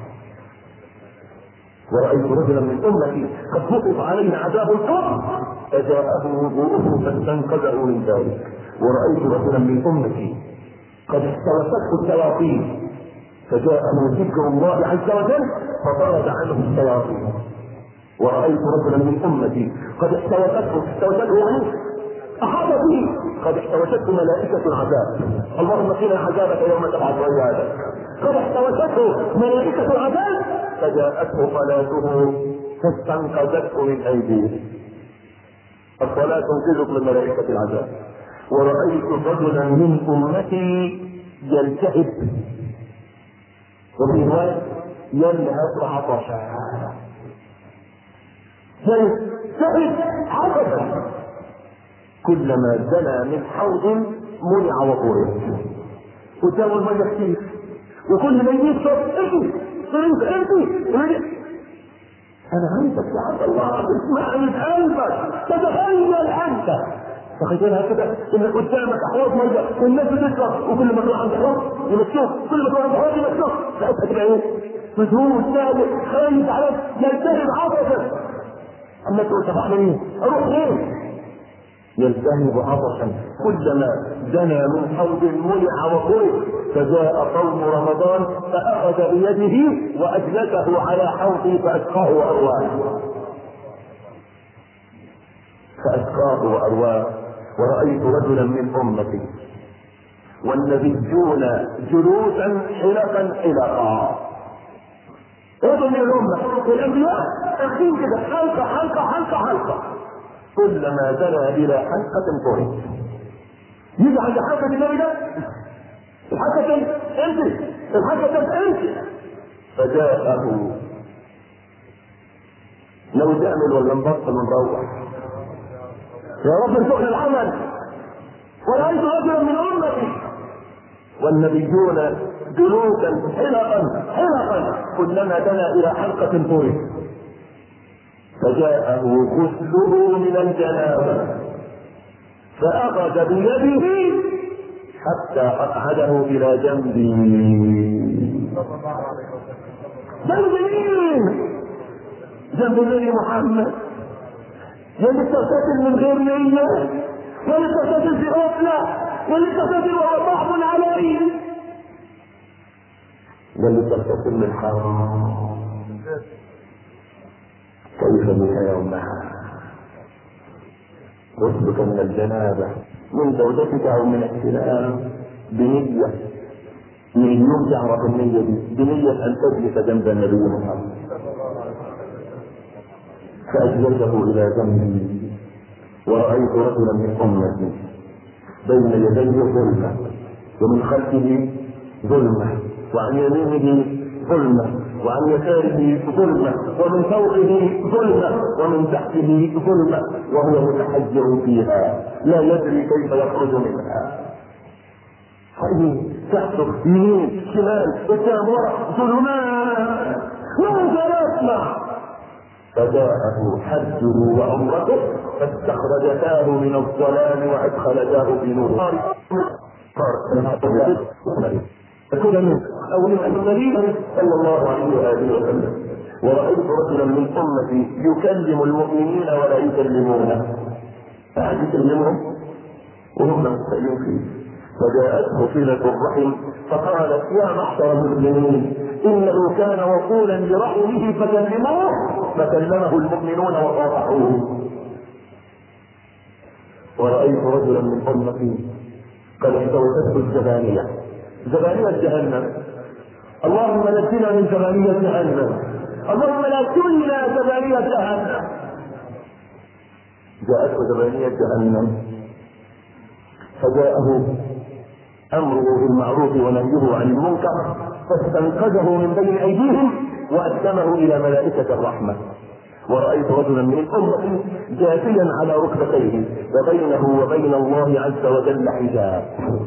ورأيت رجلا من أمتي قد بسط عليه عذاب القبر فجاءه وضوءه فاستنقذه من ذلك. ورأيت رجلا من أمتي قد استوته الشياطين فجاءه ذكر الله عز وجل فطرد عنه الشياطين. ورأيت رجلا من أمتي قد استوته يعني أحاط به قد احتوته ملائكة العذاب. اللهم قنا عذابك يوم تبعث عبادك. قد احتوته ملائكة العذاب فجاءته صلاته فاستنقذته من أيديه. الصلاة تنقذك من ملائكة العذاب. ورأيت رجلا من أمتي يلتهب وفي رواية يلهث عطشا. يلتهب عطشا كلما دنا من حوض منع وطوره. قدام المية كتير وكل ما يشرب انا عندك يا عبد الله اسمعني بقلبك تتخيل انت تخيلها كده ان قدامك احواض ميه والناس بتشرب وكل ما تروح عند حوض يمشوك كل ما تروح عند حوض يمشوك ساعتها تبقى ايه؟ مجهول سابق خايف عليك يلتهب عطشا. اما تقول طب اعمل ايه؟ اروح فين؟ يلتهب عطشا كلما دنا من حوض منع وطرد. فجاء صوم رمضان فأخذ بيده وأجلسه على حوضه فأسقاه وأرواه. ورأيت رجلا من أمتي والنبيون جلوسا حلقا. رجل من الأمة والأنبياء أخذين كده حلقة كلما دنا الى حلقة طرد. يجي عند حلقة النبي ده الحلقة انت فجاءه لو تعمل ولا نبطل ونروح يا رب ارزقنا العمل. ورأيت رجلا من أمتي والنبيون جلوسا حلقا كلما دنا الى حلقة طرد. فجاءه غسله من الجنابة فأخذ بيده حتى أقعده إلى جنبي. جنب مين؟ جنب النبي محمد. يلي تغتسل من غير نية، يلي تغتسل في غفلة، يلي تغتسل وهو صعب عليه، يلي تغتسل من حرام. كيف بك يومها؟ غسلك من الجنابة من زوجتك او من السلام بنية من اليوم تعرف النية دي بنية ان تجلس جنب النبي محمد. فاجلسه الى جنبي. ورأيت رجلا من امتي بين يديه ظلمة ومن خلفه ظلمة وعن يمينه ظلمة وعن يساره ظلمة ومن فوقه ظلمة ومن تحته ظلمة وهو متحجر فيها لا يدري كيف يخرج منها. تحته يمين شمال قدام ورا ظلمات ماذا يصنع؟ فجاءه حجه وعمرته فاستخرجتاه من الظلام وادخلتاه في نور. فكل من أولئك النبي صلى الله عليه وآله وسلم. ورأيت رجلا من أمتي يكلم المؤمنين ولا يكلمونه. أحد يكلمهم وهم مستحيين فيه فجاءته صلة الرحم فقالت يا معشر المؤمنين انه كان وصولا لرحمه فكلموه، فكلمه المؤمنون وصافحوه. ورأيت رجلا من امتي قد استوتته الزبانية، زبانية جهنم. اللهم نجنا من زبانية جهنم، اللهم لا تجعلنا زبانية جهنم. جاءته زبانية جهنم فجاءه امره بالمعروف ونهيه عن المنكر فاستنقذه من بين ايديهم واسلمه الى ملائكة الرحمة. ورأيت رجلا من الأمة جاثيا على ركبتيه وبينه وبين الله عز وجل حجاب،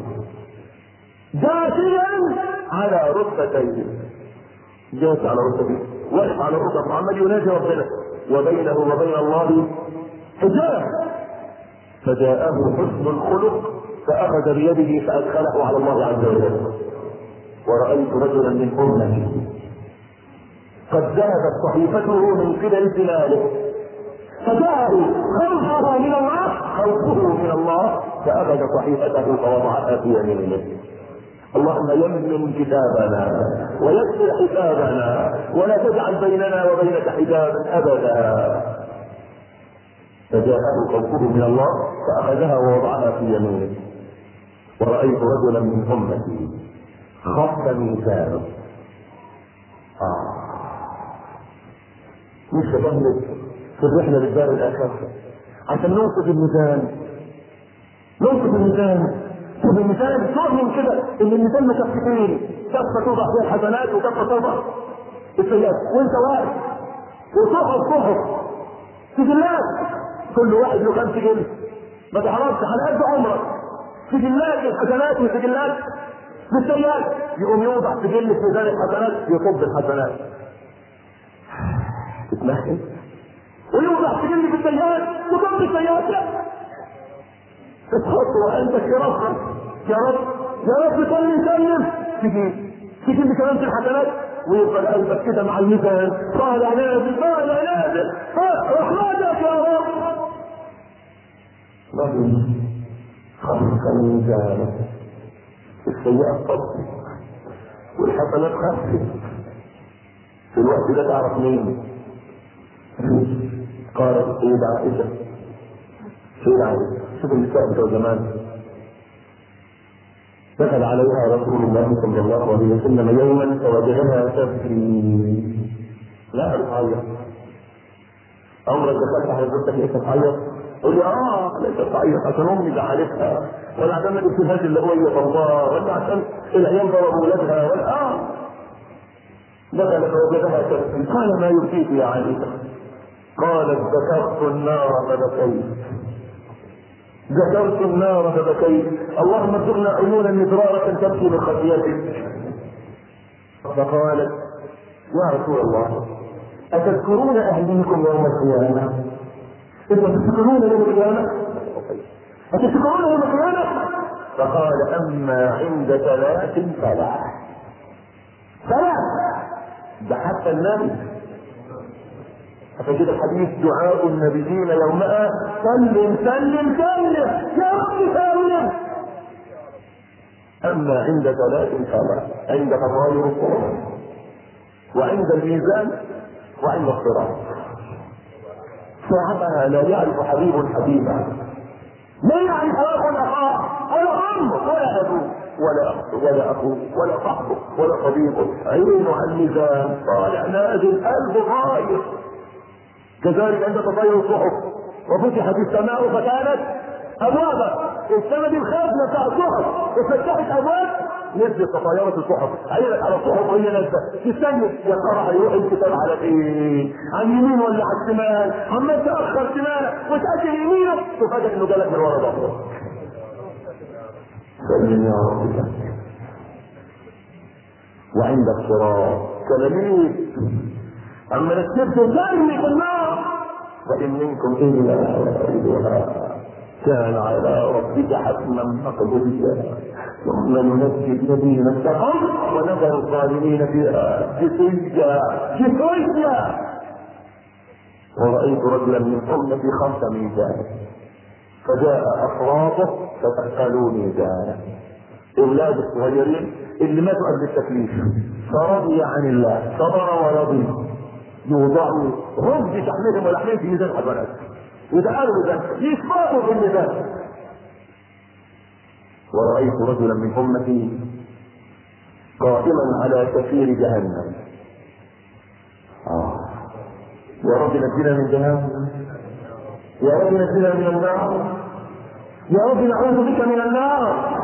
جاثيا على ركبتيه، جاث على ركبتيه، واقف على ركبة محمد ينادي ربنا وبينه وبين الله حجاب. فجاءه حسن الخلق فأخذ بيده فأدخله على الله عز وجل. ورأيت رجلا من أمتي قد ذهبت صحيفته من قبل سلاله فجاءه خوفه من الله فأخذ صحيفته فوضعها في يمينه. اللهم يمن كتابنا ويسر حسابنا ولا تجعل بيننا وبينك حجابا أبدا. فجاءه خوفه من الله فأخذها ووضعها في يمينه. ورأيت رجلا من أمتي خف ميزانه، مش هكمل في الرحلة للدار الآخرة عشان نوصف الميزان، نوصف الميزان. شوف الميزان تؤمن كده ان الميزان مكفتين، كفة توضع فيها الحسنات وكفة توضع السيئات، وانت واقف وصحف سجلات، كل واحد له 5 جنيه ما تعرفش على قد عمرك، سجلات الحسنات وسجلات للسيئات، يقوم يوضع سجل في ميزان الحسنات يصب الحسنات تتمهل، ويوضع سجل في السيئات يصب السيئات. تتحط وعندك يا رب يا رب يا رب سلم تجيب كمان في الحسنات، ويبقى قلبك كده مع الميزان طالع نازل طالع نازل رحمتك يا رب. رجل خفف الميزان، السيئات صدق والحسنات خفت. في الوقت ده تعرف مين؟ قالت السيدة عائشة، السيدة عائشة شوف النساء بتوع زمان. دخل عليها رسول الله صلى الله عليه وسلم يوما فوجدها تبكي، لا تعيط. عمرك دخلت على زوجتك لقيتها تعيط؟ قول لي لقيتها تعيط عشان امي زعلتها، ولا عشان الابتهاج اللي هو الله، ولا عشان العيال ضربوا ولادها، ولا دخل فوجدها تبكي. قال ما يبكيك يا عائشة؟ قالت ذكرت النار فبكيت، ذكرت النار فبكيت، اللهم ارزقنا عيونا مدرارة تبكي من خشيتك. فقالت يا رسول الله أتذكرون أهليكم يوم القيامة؟ أتذكرون يوم القيامة؟ أتذكرون يوم القيامة؟ فقال أما عند 3 فلا. 3 ده حتى النبي، عشان كده الحديث دعاء النبيين يومها سلم سلم سلم يا رب سلم. اما عند 3 فلا، عند تطاير الصور وعند الميزان وعند الصراط. ساعتها لا يعرف حبيب حبيبا، لا يعرف اخ اخاه ولا ام ولا ابوه ولا اخ ولا اخوه ولا صاحبه ولا صديقه، عينه على الميزان طالع نازل قلبه غاير. كذلك عند تطاير الصحف وفتحت السماء فكانت ابوابا، السماء دي الخزنه بتاع الصحف وفتحت ابواب نزلت تطايرت الصحف، عينك على الصحف وهي نازله تستنى يا ترى هيروح الكتاب على ايه؟ عن يمين ولا على الشمال؟ عمال تاخر شمالك وتاكل يمينك تفاجئ انه جالك من ورا ظهرك. سلم يا رب. وعند الصراط كلاميك اما نكتبت ترمي في النار وان منكم الا واردها كان على ربك حتما مقضيا ثم ننجي الذين اتقوا ونذر الظالمين فيها جثيا جثيا. ورأيت رجلا من امتي 5 ميزان فجاء افراطه فثقلوا ميزانه. اولاد الصغيرين اللي ماتوا قبل التكليف فرضي عن الله صبر ورضي يوضعوا رد شحمهم ولحمهم في ميزان حسنات وتعالوا ذلك يسبقوا في الميزان. ورأيت رجلا من امتي قائما على سفير جهنم. يا رب نجنا من جهنم، يا رب نجنا من النار، يا رب نعوذ بك من النار.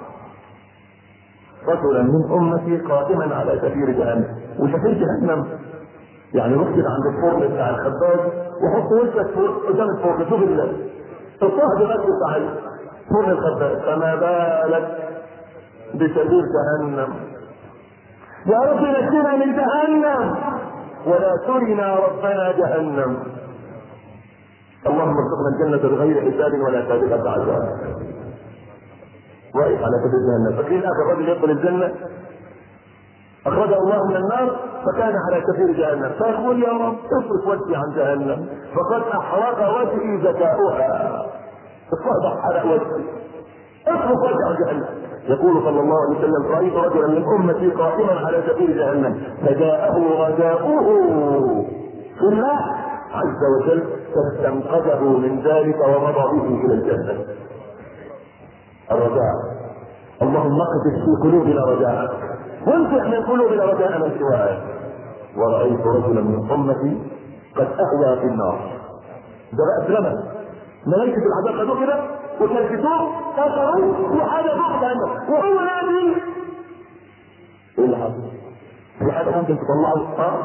رجلا من امتي قائما على سفير جهنم. وسفير جهنم يعني روح كده عند الفرن بتاع الخباز وحط وشك قدام الفرن، شوف الطهد بس بتاع فرن الخباز، فما بالك بسفير جهنم. يا رب نجنا من جهنم ولا ترنا ربنا جهنم. اللهم ارزقنا الجنة بغير حساب ولا سابقة عذاب. واقف على سبيل جهنم. فكين اخر رجل يدخل الجنة اخرجه الله من النار فكان على سبيل جهنم فيقول يا رب اصرف وجهي عن جهنم فقد احرق وجهي ذكاؤها. اصبح حرق وجهي، اصرف وجهي عن جهنم. يقول صلى الله عليه وسلم رايت رجلا من امتي قائما على سبيل جهنم فجاءه رجاؤه في الله عز وجل فاستنقذه من ذلك ومضى به الى الجنه. الرجاء، اللهم اقذف في قلوبنا رجاءك وانزع من قلوبنا رجاء من سواك. ورأيت رجلا من امتي قد اهوى في النار. ده بقى اترمى ملائكة العذاب خدوه كده وكلفتوه كسروه في حاجه فوق جهنم وهو نادي. ايه اللي حصل؟ في حاجه ممكن تطلعه؟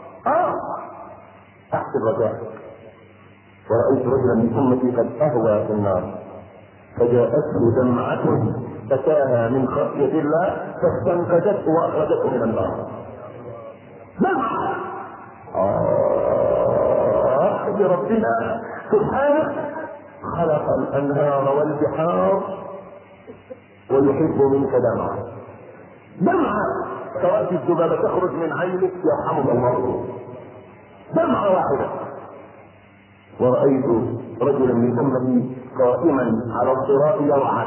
تحت الرجاء. ورأيت رجلا من امتي قد اهوى في النار فجاءته دمعة فتاها من خشية الله فاستنقذته واخرجته من النار. دمعة بربنا سبحانه خلق الانهار والبحار ويحب منك دمعة. دمعة كواتي الذبابة تخرج من عينك يرحمك الله. دمعة واحدة. ورأيت رجلا من امتي قائما على الصراط يرعد.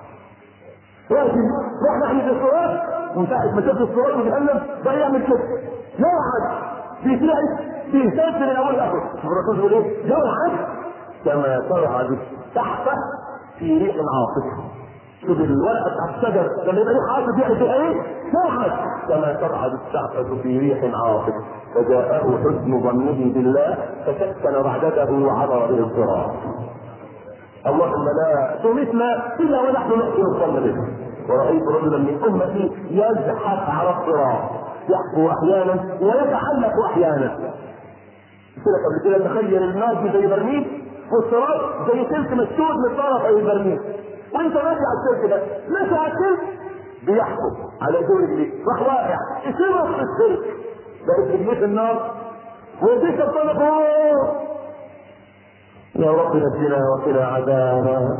رحنا احنا في الصراط وساعة ما شفت الصراط وجهنم بقى يعمل كده يرعد بيهتز من اول لاخر. الرسول بيقول ايه؟ يرعد كما ترعد السحفة في ريح عاصفة. شوف الورقة بتاع الشجر لما يبقى ريح عاصف يعمل فيها ايه؟ ترعد كما ترعد السحفة في ريح عاصف. فجاءه حسن ظنه بالله فسكن رعدته وعبر به الصراط. اللهم لا تمتنا الا ونحن نحسن الظن بك. ورأيت رجلا من امتي يزحف على الصراط يحفو احيانا ويتحلق احيانا. قلت لك قبل كده تخيل النار زي برميل والصراط زي سلك مسدود من طرف اي برميل وانت ماشي على السلك ده ماشي على السلك بيحفو على دور رجليك راح واقع يسيبك في السلك بقت رجليك النار ويديك الطلق يا رب نجنا وقنا عذابا.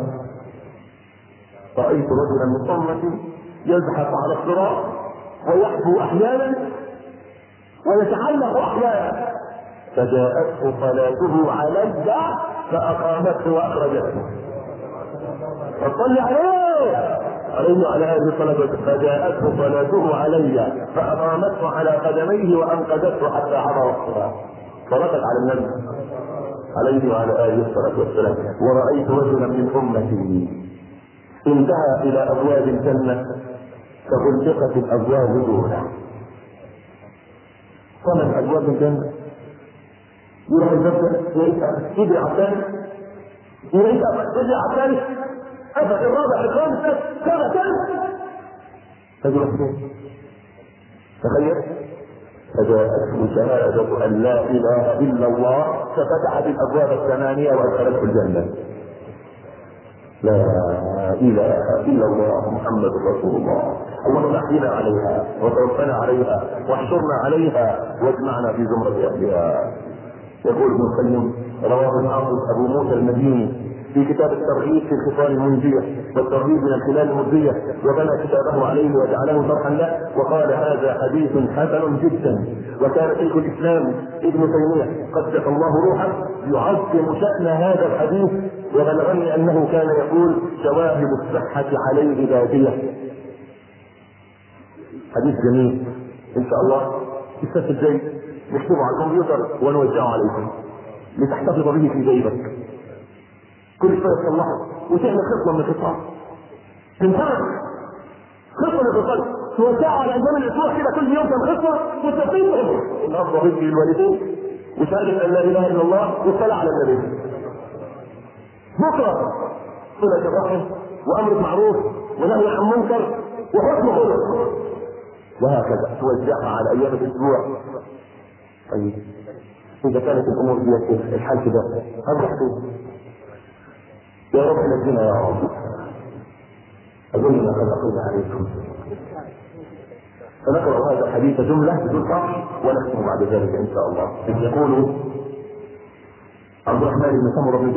رأيت رجلا من امتي يزحف على الصراط ويحفو احيانا ويتعلق احيانا فجاءته صلاته علي فاقامته واخرجته. فصل عليه وعلى هذه الصلاة. فجاءته صلاته علي فاقامته على قدميه وانقذته حتى عبر الصراط. صلاتك على النبي عليه وعلى اله الصلاه والسلام. ورأيت رجلا من امتي انتهى الى ابواب الجنه فغلقت الابواب دونه. 8 ابواب الجنه يروح الباب يجري على الثاني يجري على الثالث ابد الرابع الخامس سبع ثالث تجري فين؟ تخيل. فجاءته شهادة أن لا إله إلا الله ففتحت الأبواب 8 وأدخلته الجنة. لا إله إلا الله محمد رسول الله. اللهم احينا عليها وتوفنا عليها واحشرنا عليها واجمعنا في زمرة أهلها. يقول ابن القيم رواه الحافظ أبو موسى المديني في كتاب الترغيب في الخصال المنجية والترغيب من الخلال المرضية وبنى كتابه عليه وجعله شرحا له وقال هذا حديث حسن جدا. وكان شيخ الإسلام ابن تيمية قدس الله روحه يعظم شأن هذا الحديث وبلغني أنه كان يقول شواهد الصحة عليه بادية حديث جميل ان شاء الله السبت الجاي نكتبه على الكمبيوتر ونوزعه عليكم لتحتفظ به في جيبك، كل شويه تصلحه وتعمل خطوه من الخطوات، تنفرد خطوه من الخطوات توزعه على ايام الاسبوع كده، كل يوم كم خطوه وتستفيد الافضل رزق الوالدين وشهاده ان لا اله الا الله والصلاه على النبي. بكره صله الرحم وامر بالمعروف ونهي عن منكر وحسن خلق، وهكذا توزعها على ايام الاسبوع. طيب اذا كانت الامور دي الحال كده هنروح فين؟ يا رب نجينا يا رب. اظن قد اخذ عليكم، فنقرا هذا الحديث جمله بدون طرح ونختم بعد ذلك ان شاء الله. اذ يقول عبد الرحمن بن سمره بن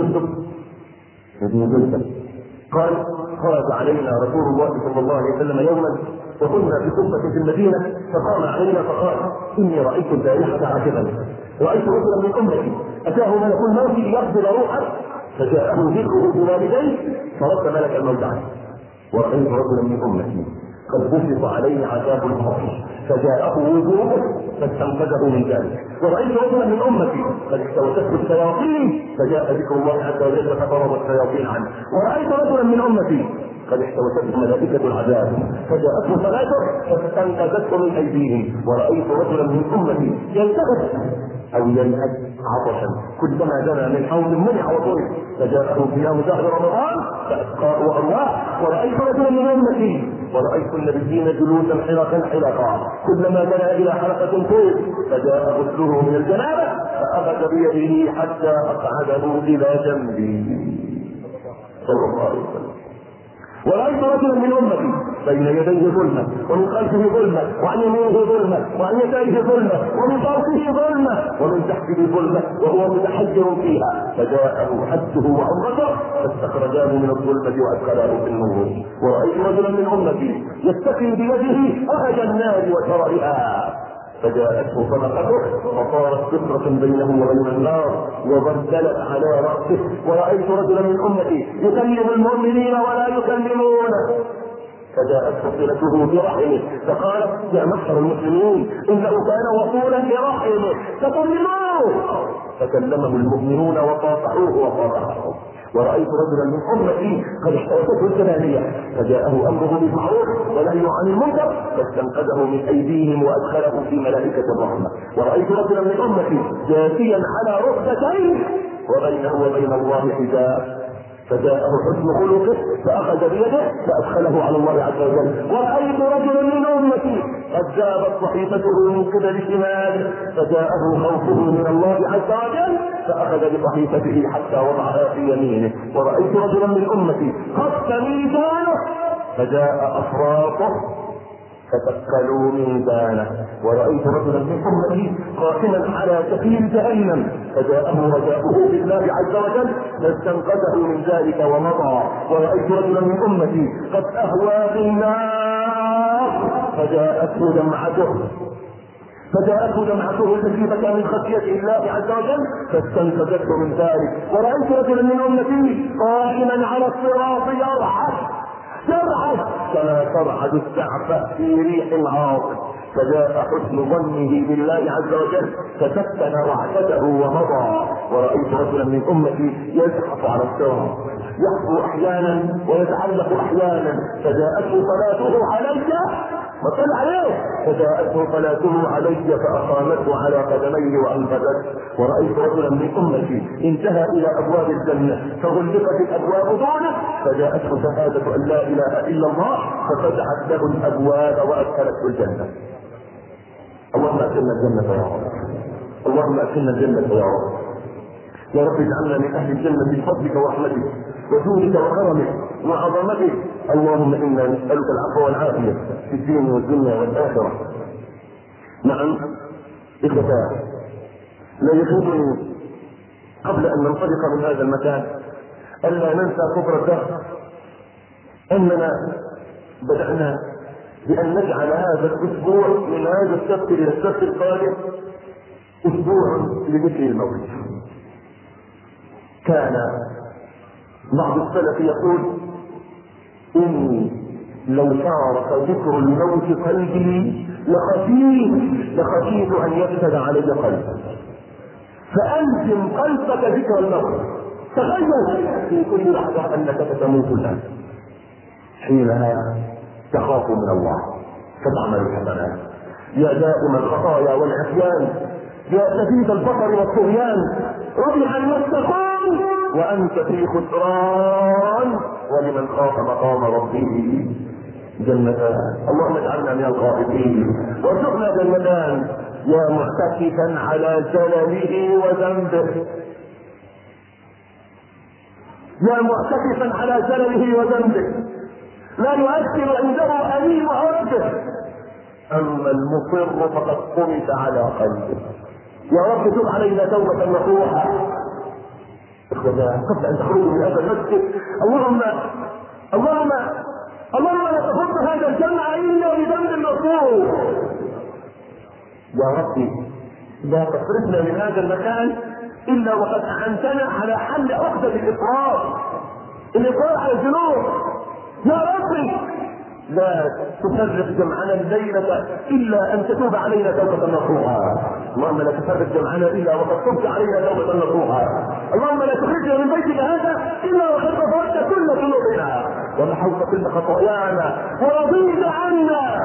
جندب قال خرج علينا رسول الله صلى الله عليه وسلم يوما وكنا في خطبه في المدينه فقام علينا فقال اني رايت البارحه عاجبا، رايت رجلا من امتي اتاه ملك الموت ليقبض روحه فجاءه ذكره بوالديه فرد ملك الموت عنه، ورأيت رجلا من امتي قد بسط عليه عذاب القبر فجاءه وجوده فاستنقذه من ذلك، ورأيت رجلا من امتي قد استوتته الشياطين فجاء ذكر الله عز وجل فطرد الشياطين عنه، ورأيت رجلا من امتي قد استوتته ملائكة العذاب فجاءته صلاته فاستنقذته من ايديهم، ورأيت رجلا من امتي يلتغط او ينهج عطشا كلما دنا من حوض منع وطرد فجاءه صيام شهر رمضان فاسقاء وارواح، ورأيت رجلا من امتي ورأيت النبيين جلوسا حلقا كلما دنا الى حلقة طول فجاء غسله من الجنابة فاخذ بيده حتى اقعده الى جنبي صلى الله عليه وسلم، ورأيت رجلا من امتي بين يديه ظلمه ومن خلفه ظلمه وعن يمينه ظلمه وعن يساره ظلمه ومن فوقه ظلمه ومن تحته ظلمه وهو متحجر فيها فجاءه حجه وعمرته فاستخرجاه من الظلمه وادخلاه في النور، ورأيت رجلا من امتي يستقي بيده اخذ النار وشررها فجاءته صدقته فصارت سترة بينه وبين النار وبدلت على رأسه، ورأيت رجلا من امتي يكلم المؤمنين ولا يكلمونه فجاءته صلته برحمه فقالت يا معشر المسلمين انه كان وصولا برحمه فكلموه فكلمه المؤمنون وصافحوه وصافحهم، ورأيت رجلا من امتي قد احتوته الزبانية فجاءه امره بالمعروف ونهيه عن المنكر فاستنقذه من ايديهم وادخله في ملائكة الرحمة، ورأيت رجلا من امتي جاثيا على ركبتيه وبينه وبين الله حجاب فجاءه حسن خلقه فاخذ بيده فادخله على الله عز وجل، ورأيت رجلا من امتي قد جابت صحيفته من قبل شماله فجاءه خوفه من الله عز وجل فاخذ بصحيفته حتى وضعها في يمينه، ورأيت رجلا من امتي خف ميزانه فجاء افراطه فتثقلوا ميزانه، ورأيت رجلا من امتي قائما على سفير جهنم فجاءه رجاؤه بالله عز وجل فاستنقذه من ذلك ومضى، ورأيت رجلا من امتي قد اهوى في النار فجاءته دمعته التي بكى من خشية الله عز وجل فاستنقذته من ذلك، ورأيت رجلا من امتي قائما على الصراط يرعد كما ترعد السعف في ريح عاصف فجاء حسن ظنه بالله عز وجل فسكن رعشته ومضى، ورأيت رجلا من امتي يزحف على الصراط يحفو احيانا ويتعلق احيانا فجاءته صلاته علي وصل عليه فجاءته صلاته علي فاقامته على قدميه وانقذته، ورأيت رجلا من امتي انتهى الى ابواب الجنه فغلقت الابواب دونه فجاءته شهاده ان لا اله الا الله ففتحت له الابواب وادخلته الجنه. اللهم ادخلنا الجنه يا رب، اللهم ادخلنا الجنه يا رب، يا رب اجعلنا من اهل الجنه بفضلك ورحمتك وجودك وكرمك وعظمتك، اللهم انا نسالك العفو والعافيه في الدين والدنيا والاخره. نعم اخوتاه، لا يفوتني قبل ان ننطلق من هذا المكان الا ننسى كفر الدهر اننا بدانا بان نجعل هذا الاسبوع من هذا السبت الى السبت القادم اسبوع لذكر الموت. كان بعض السلف يقول اني لو شارك ذكر الموت قلبي لخشيت ان يفسد علي قلبي. فألزم قلبك ذكر الموت، تخيل في كل لحظة أنك ستموت الآن، حينها تخاف من الله فتعمل الحسنات. يا دائم الخطايا والعصيان، يا شديد البطر والطغيان، ربح المتقون وأنت في خسران، ولمن خاف مقام ربه جنتان. اللهم اجعلنا من الخائفين وارزقنا جنتان. يا معتكفا على زلله وذنبه، يا معتكفا على زلله وذنبه، لا يؤثر عنده أليم عبده، أما المصر فقد قمت على قلبه. يا رب تب علينا توبة نصوحة. قبل أن تخرجوا من هذا المسجد، اللهم لا تفض هذا الجمع إلا بذنب النصوح. يا ربي لا تصرفنا من هذا المكان الا وقد اعنتنا على حل عقدة الاقرار على الذنوب. يا ربي لا تفرق جمعنا الليلة الا ان تتوب علينا توبة نصوحا. اللهم لا تفرق جمعنا الا وقد تبت علينا توبة نصوحا. اللهم لا تخرجنا من بيتك هذا الا وقد غفرت كل ذنوبنا ومحوت كل خطايانا ورضيت عنا.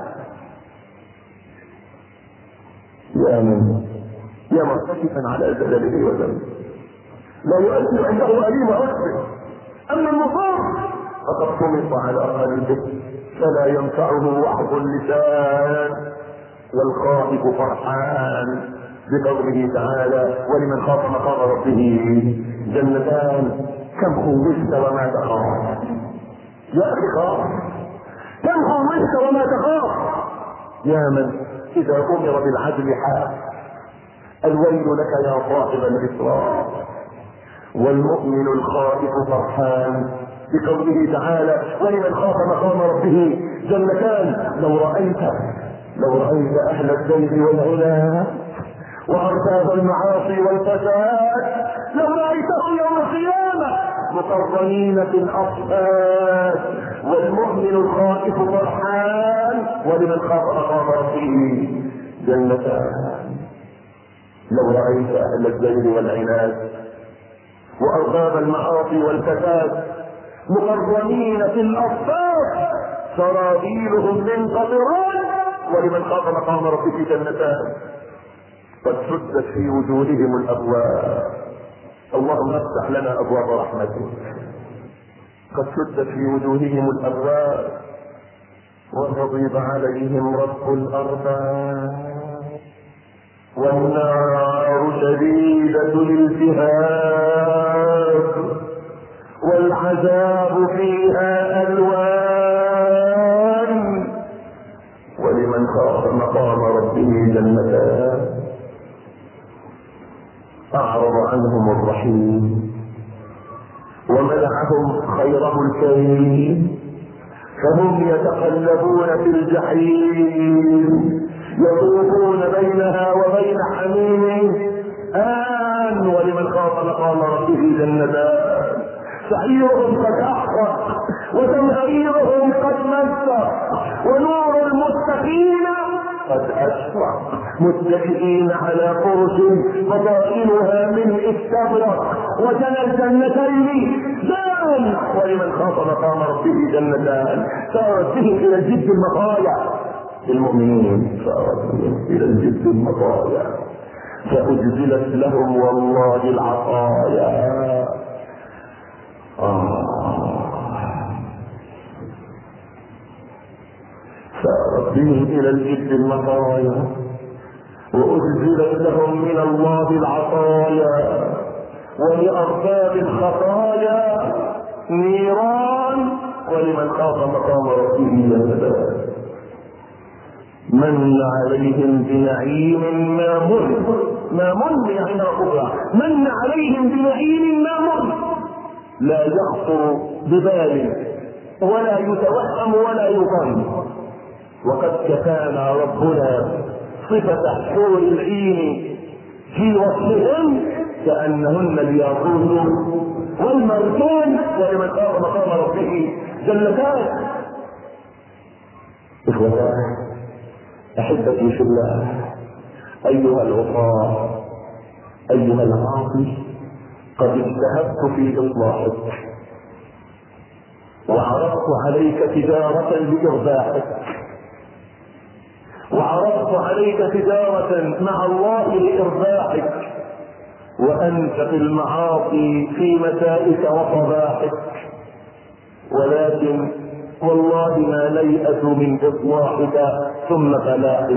يا معتكفا على زلله وذنبه، لا يؤثر عنده أليم عسره، أما النصوص فقد طمس على قلبه فلا ينفعه وحظ اللسان، والخائف فرحان بقوله تعالى ولمن خاف مقام ربه جنتان. كم خوفت وما تخاف يا أخي، خاف. كم خوفت وما تخاف. يا من إذا أمر بالعدل حاف. الويل لك يا صاحب الإسراف. والمؤمن الخائف فرحان بقوله تعالى ولمن خاف مقام ربه جنتان. لو رأيت أهل الزيغ والعناد وأرباب المعاصي والفساد، لو رأيتهم يوم القيامة مقرنين في الأصفاد. والمؤمن الخائف فرحان ولمن خاف مقام ربه جنتان. لو رأيت أهل الزيغ والعناد وأرباب المعاصي والفساد مقرنين في الأصفاد سرابيلهم من قطران ولمن خاف مقام ربه جنتان. قد سدت في وجوههم الأبواب. اللهم افتح لنا أبواب رحمتك. قد سدت في وجوههم الأبواب وغضب عليهم رب الأرباب. والنار شديدة الالتهاب والعذاب فيها ألوان. ولمن خاف مقام ربه جنتان. أعرض عنهم الرحيم ومنعهم خيره الكريم، فهم يتقلبون في الجحيم يطوفون بينها وبين حميم آن. ولمن خاف مقام ربه جنتان. سعيرهم قد أحرق وتمهيرهم قد مزق ونور المتقين قد أشرق متكئين على فرش بطائنها من استبرق وجنى الجنتين دان. ولمن خاف مقام ربه جنتان. سارت بهم إلى الجد المطايا. المؤمنين سارت بهم إلى الجد المطايا فأجزلت لهم والله العطايا. سارت بهم إلى الجد المطايا وأجزلت لهم من الله العطايا. ولأرباب الخطايا نيران. ولمن خاف مقام ربه جنتان. من عليهم بنعيم ما من يعني كبرى. من عليهم بنعيم ما من لا يخطر ببال ولا يتوهم ولا يظن. وقد كفانا ربنا صفة حور العين في وصفهم كأنهن الياقوت والمرجان. ولمن خاف مقام ربه جنتان. إخوتاه أحبتي في الله، أيها العصاة، أيها العاصي، قد اجتهدت في إصلاحك وعرضت عليك تجارة لإرباحك، وعرضت عليك تجارة مع الله لإرباحك، وأنت في المعاصي في مسائك وصباحك، ولكن والله ما نيأس من إصلاحك ثم فلاحك.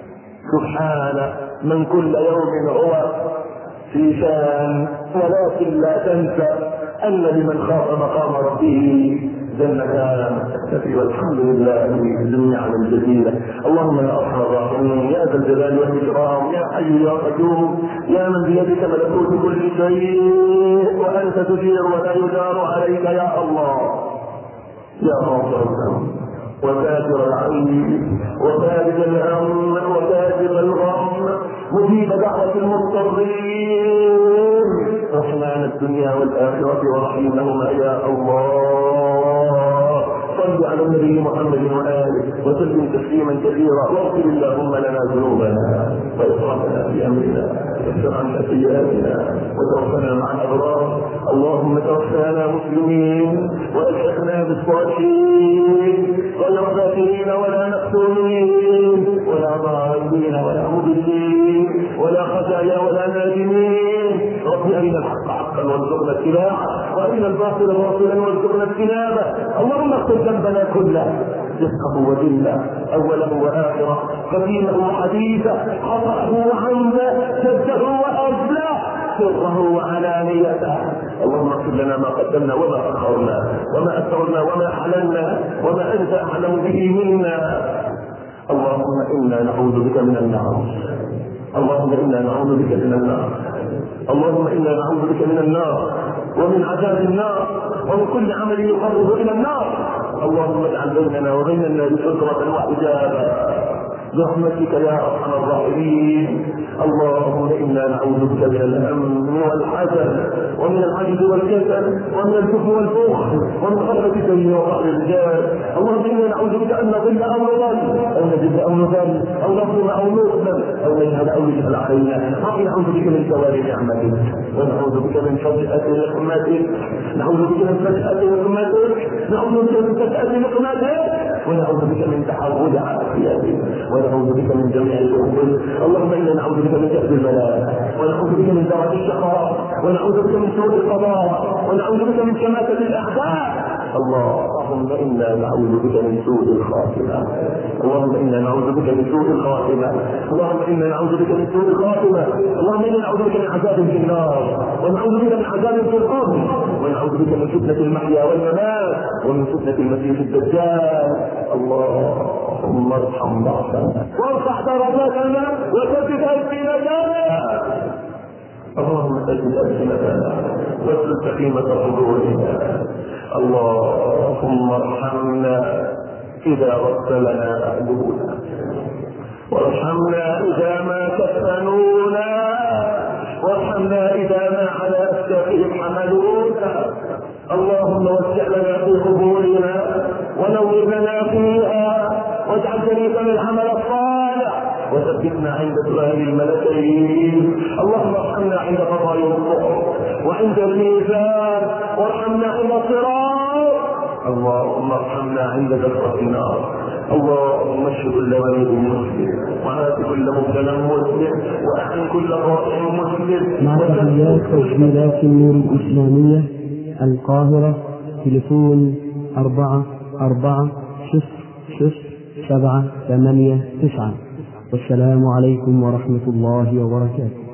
سبحان من كل يوم هو في شان، ولكن لا تنسى أن لمن خاف مقام ربه جنتان. والحمد لله جميعا الجزيلة. اللهم يا أرحم الراحمين، يا ذا الجلال والإكرام، يا حي يا قيوم، يا من بيدك ملكوت كل شيء وأنت تجير ولا يجار عليك، يا الله يا غافر الذنب وكافر العين وفارج الهم وكاشف الغم، مجيب دعوة المضطرين، رحمن الدنيا والآخرة ورحيمهما، يا الله صل على النبي محمد وآله وسلم تسليما كثيرا. واغفر اللهم لنا ذنوبنا وإسرافنا في أمرنا واغفر عنا سيئاتنا وتوفنا مع الأبرار. اللهم توفنا مسلمين وألحقنا بالصالحين غير ذاكرين ولا مفتونين ولا ضالين ولا مضلين ولا خزايا ولا نادمين. رب أرنا الحق حقا وارزقنا اتباعه وأرنا الباطل باطلا وارزقنا اجتنابه. اللهم اغفر ذنبنا كله، رزقه وذله، أوله وآخره، قديمه وحديثه، خطأه وعمده، جده وأجله، سره وعلانيته. اللهم اغفر لنا ما قدمنا وما أخرنا وما أسررنا وما أعلنا وما أنت أعلم به منا. اللهم إنا نعوذ بك من النار، اللهم إنا نعوذ بك من النار، اللهم إنا نعوذ بك من النار ومن عذاب النار ومن كل عمل يقرب إلى النار. اللهم اجعل بيننا وبين النار سترة وحجابا برحمتك يا أرحم الراحمين. اللهم إنا نعوذ بك من الهم والحزن ومن العجز والكسل ومن الكفر والبخل ومن خطة الدين وقهر الرجال. اللهم إنا نعوذ بك أن نضل أو نضل أو نجد أو نضل أو نظلم أو نظلم أو نجهل أو يجهل علينا. رب نعوذ بك من زوال نعمتك ونعوذ بك من فجأة نقمتك، نعوذ بك من فجأة نقمتك، نعوذ بك من فجأة نقمتك، ونعوذ بك من تحول عافيتك، ونعوذ بك من جميع الأمور. اللهم إنا نعوذ بك من جهد البلاء، ونعوذ بك من درجة الشقاء، ونعوذ بك من سوء القضاء، ونعوذ بك من شماتة الأعداء. اللهم إنا نعوذ بك من سوء الخاتمة، اللهم إنا نعوذ بك من سوء الخاتمة، اللهم إنا نعوذ بك من سوء الخاتمة، اللهم إنا نعوذ بك من عذاب في النار، ونعوذ بك من عذاب في القبر، ونعوذ بك من فتنة المحيا والممات ومن فتنة المسيح الدجال. اللهم ارحم ضعفنا وارفع درجاتنا وثبت ألسنتنا، اللهم ثبت ألسنتنا واسلل سخيمة صدورنا. اللهم ارحمنا إذا غسلنا أهلنا، وارحمنا إذا ما كفنونا، وارحمنا إذا ما على أكتافهم حملونا. اللهم وسع لنا في قبورنا ونور لنا فيها، واجعل جميعنا العمل الصالح، وثبتنا عند سؤال الملكين. اللهم ارحمنا عند قضاء الروح وعند الميزان، وارحمنا عند الصراط. اللهم ارحمنا عند دخلة النار. اللهم اشف كل وليد مسلم، وعاف كل مبتلى مسلم، واعن كل قائم مسلم. مع تحيات تسجيلات النور الإسلامية القاهرة، تليفون 44000789. والسلام عليكم ورحمة الله وبركاته.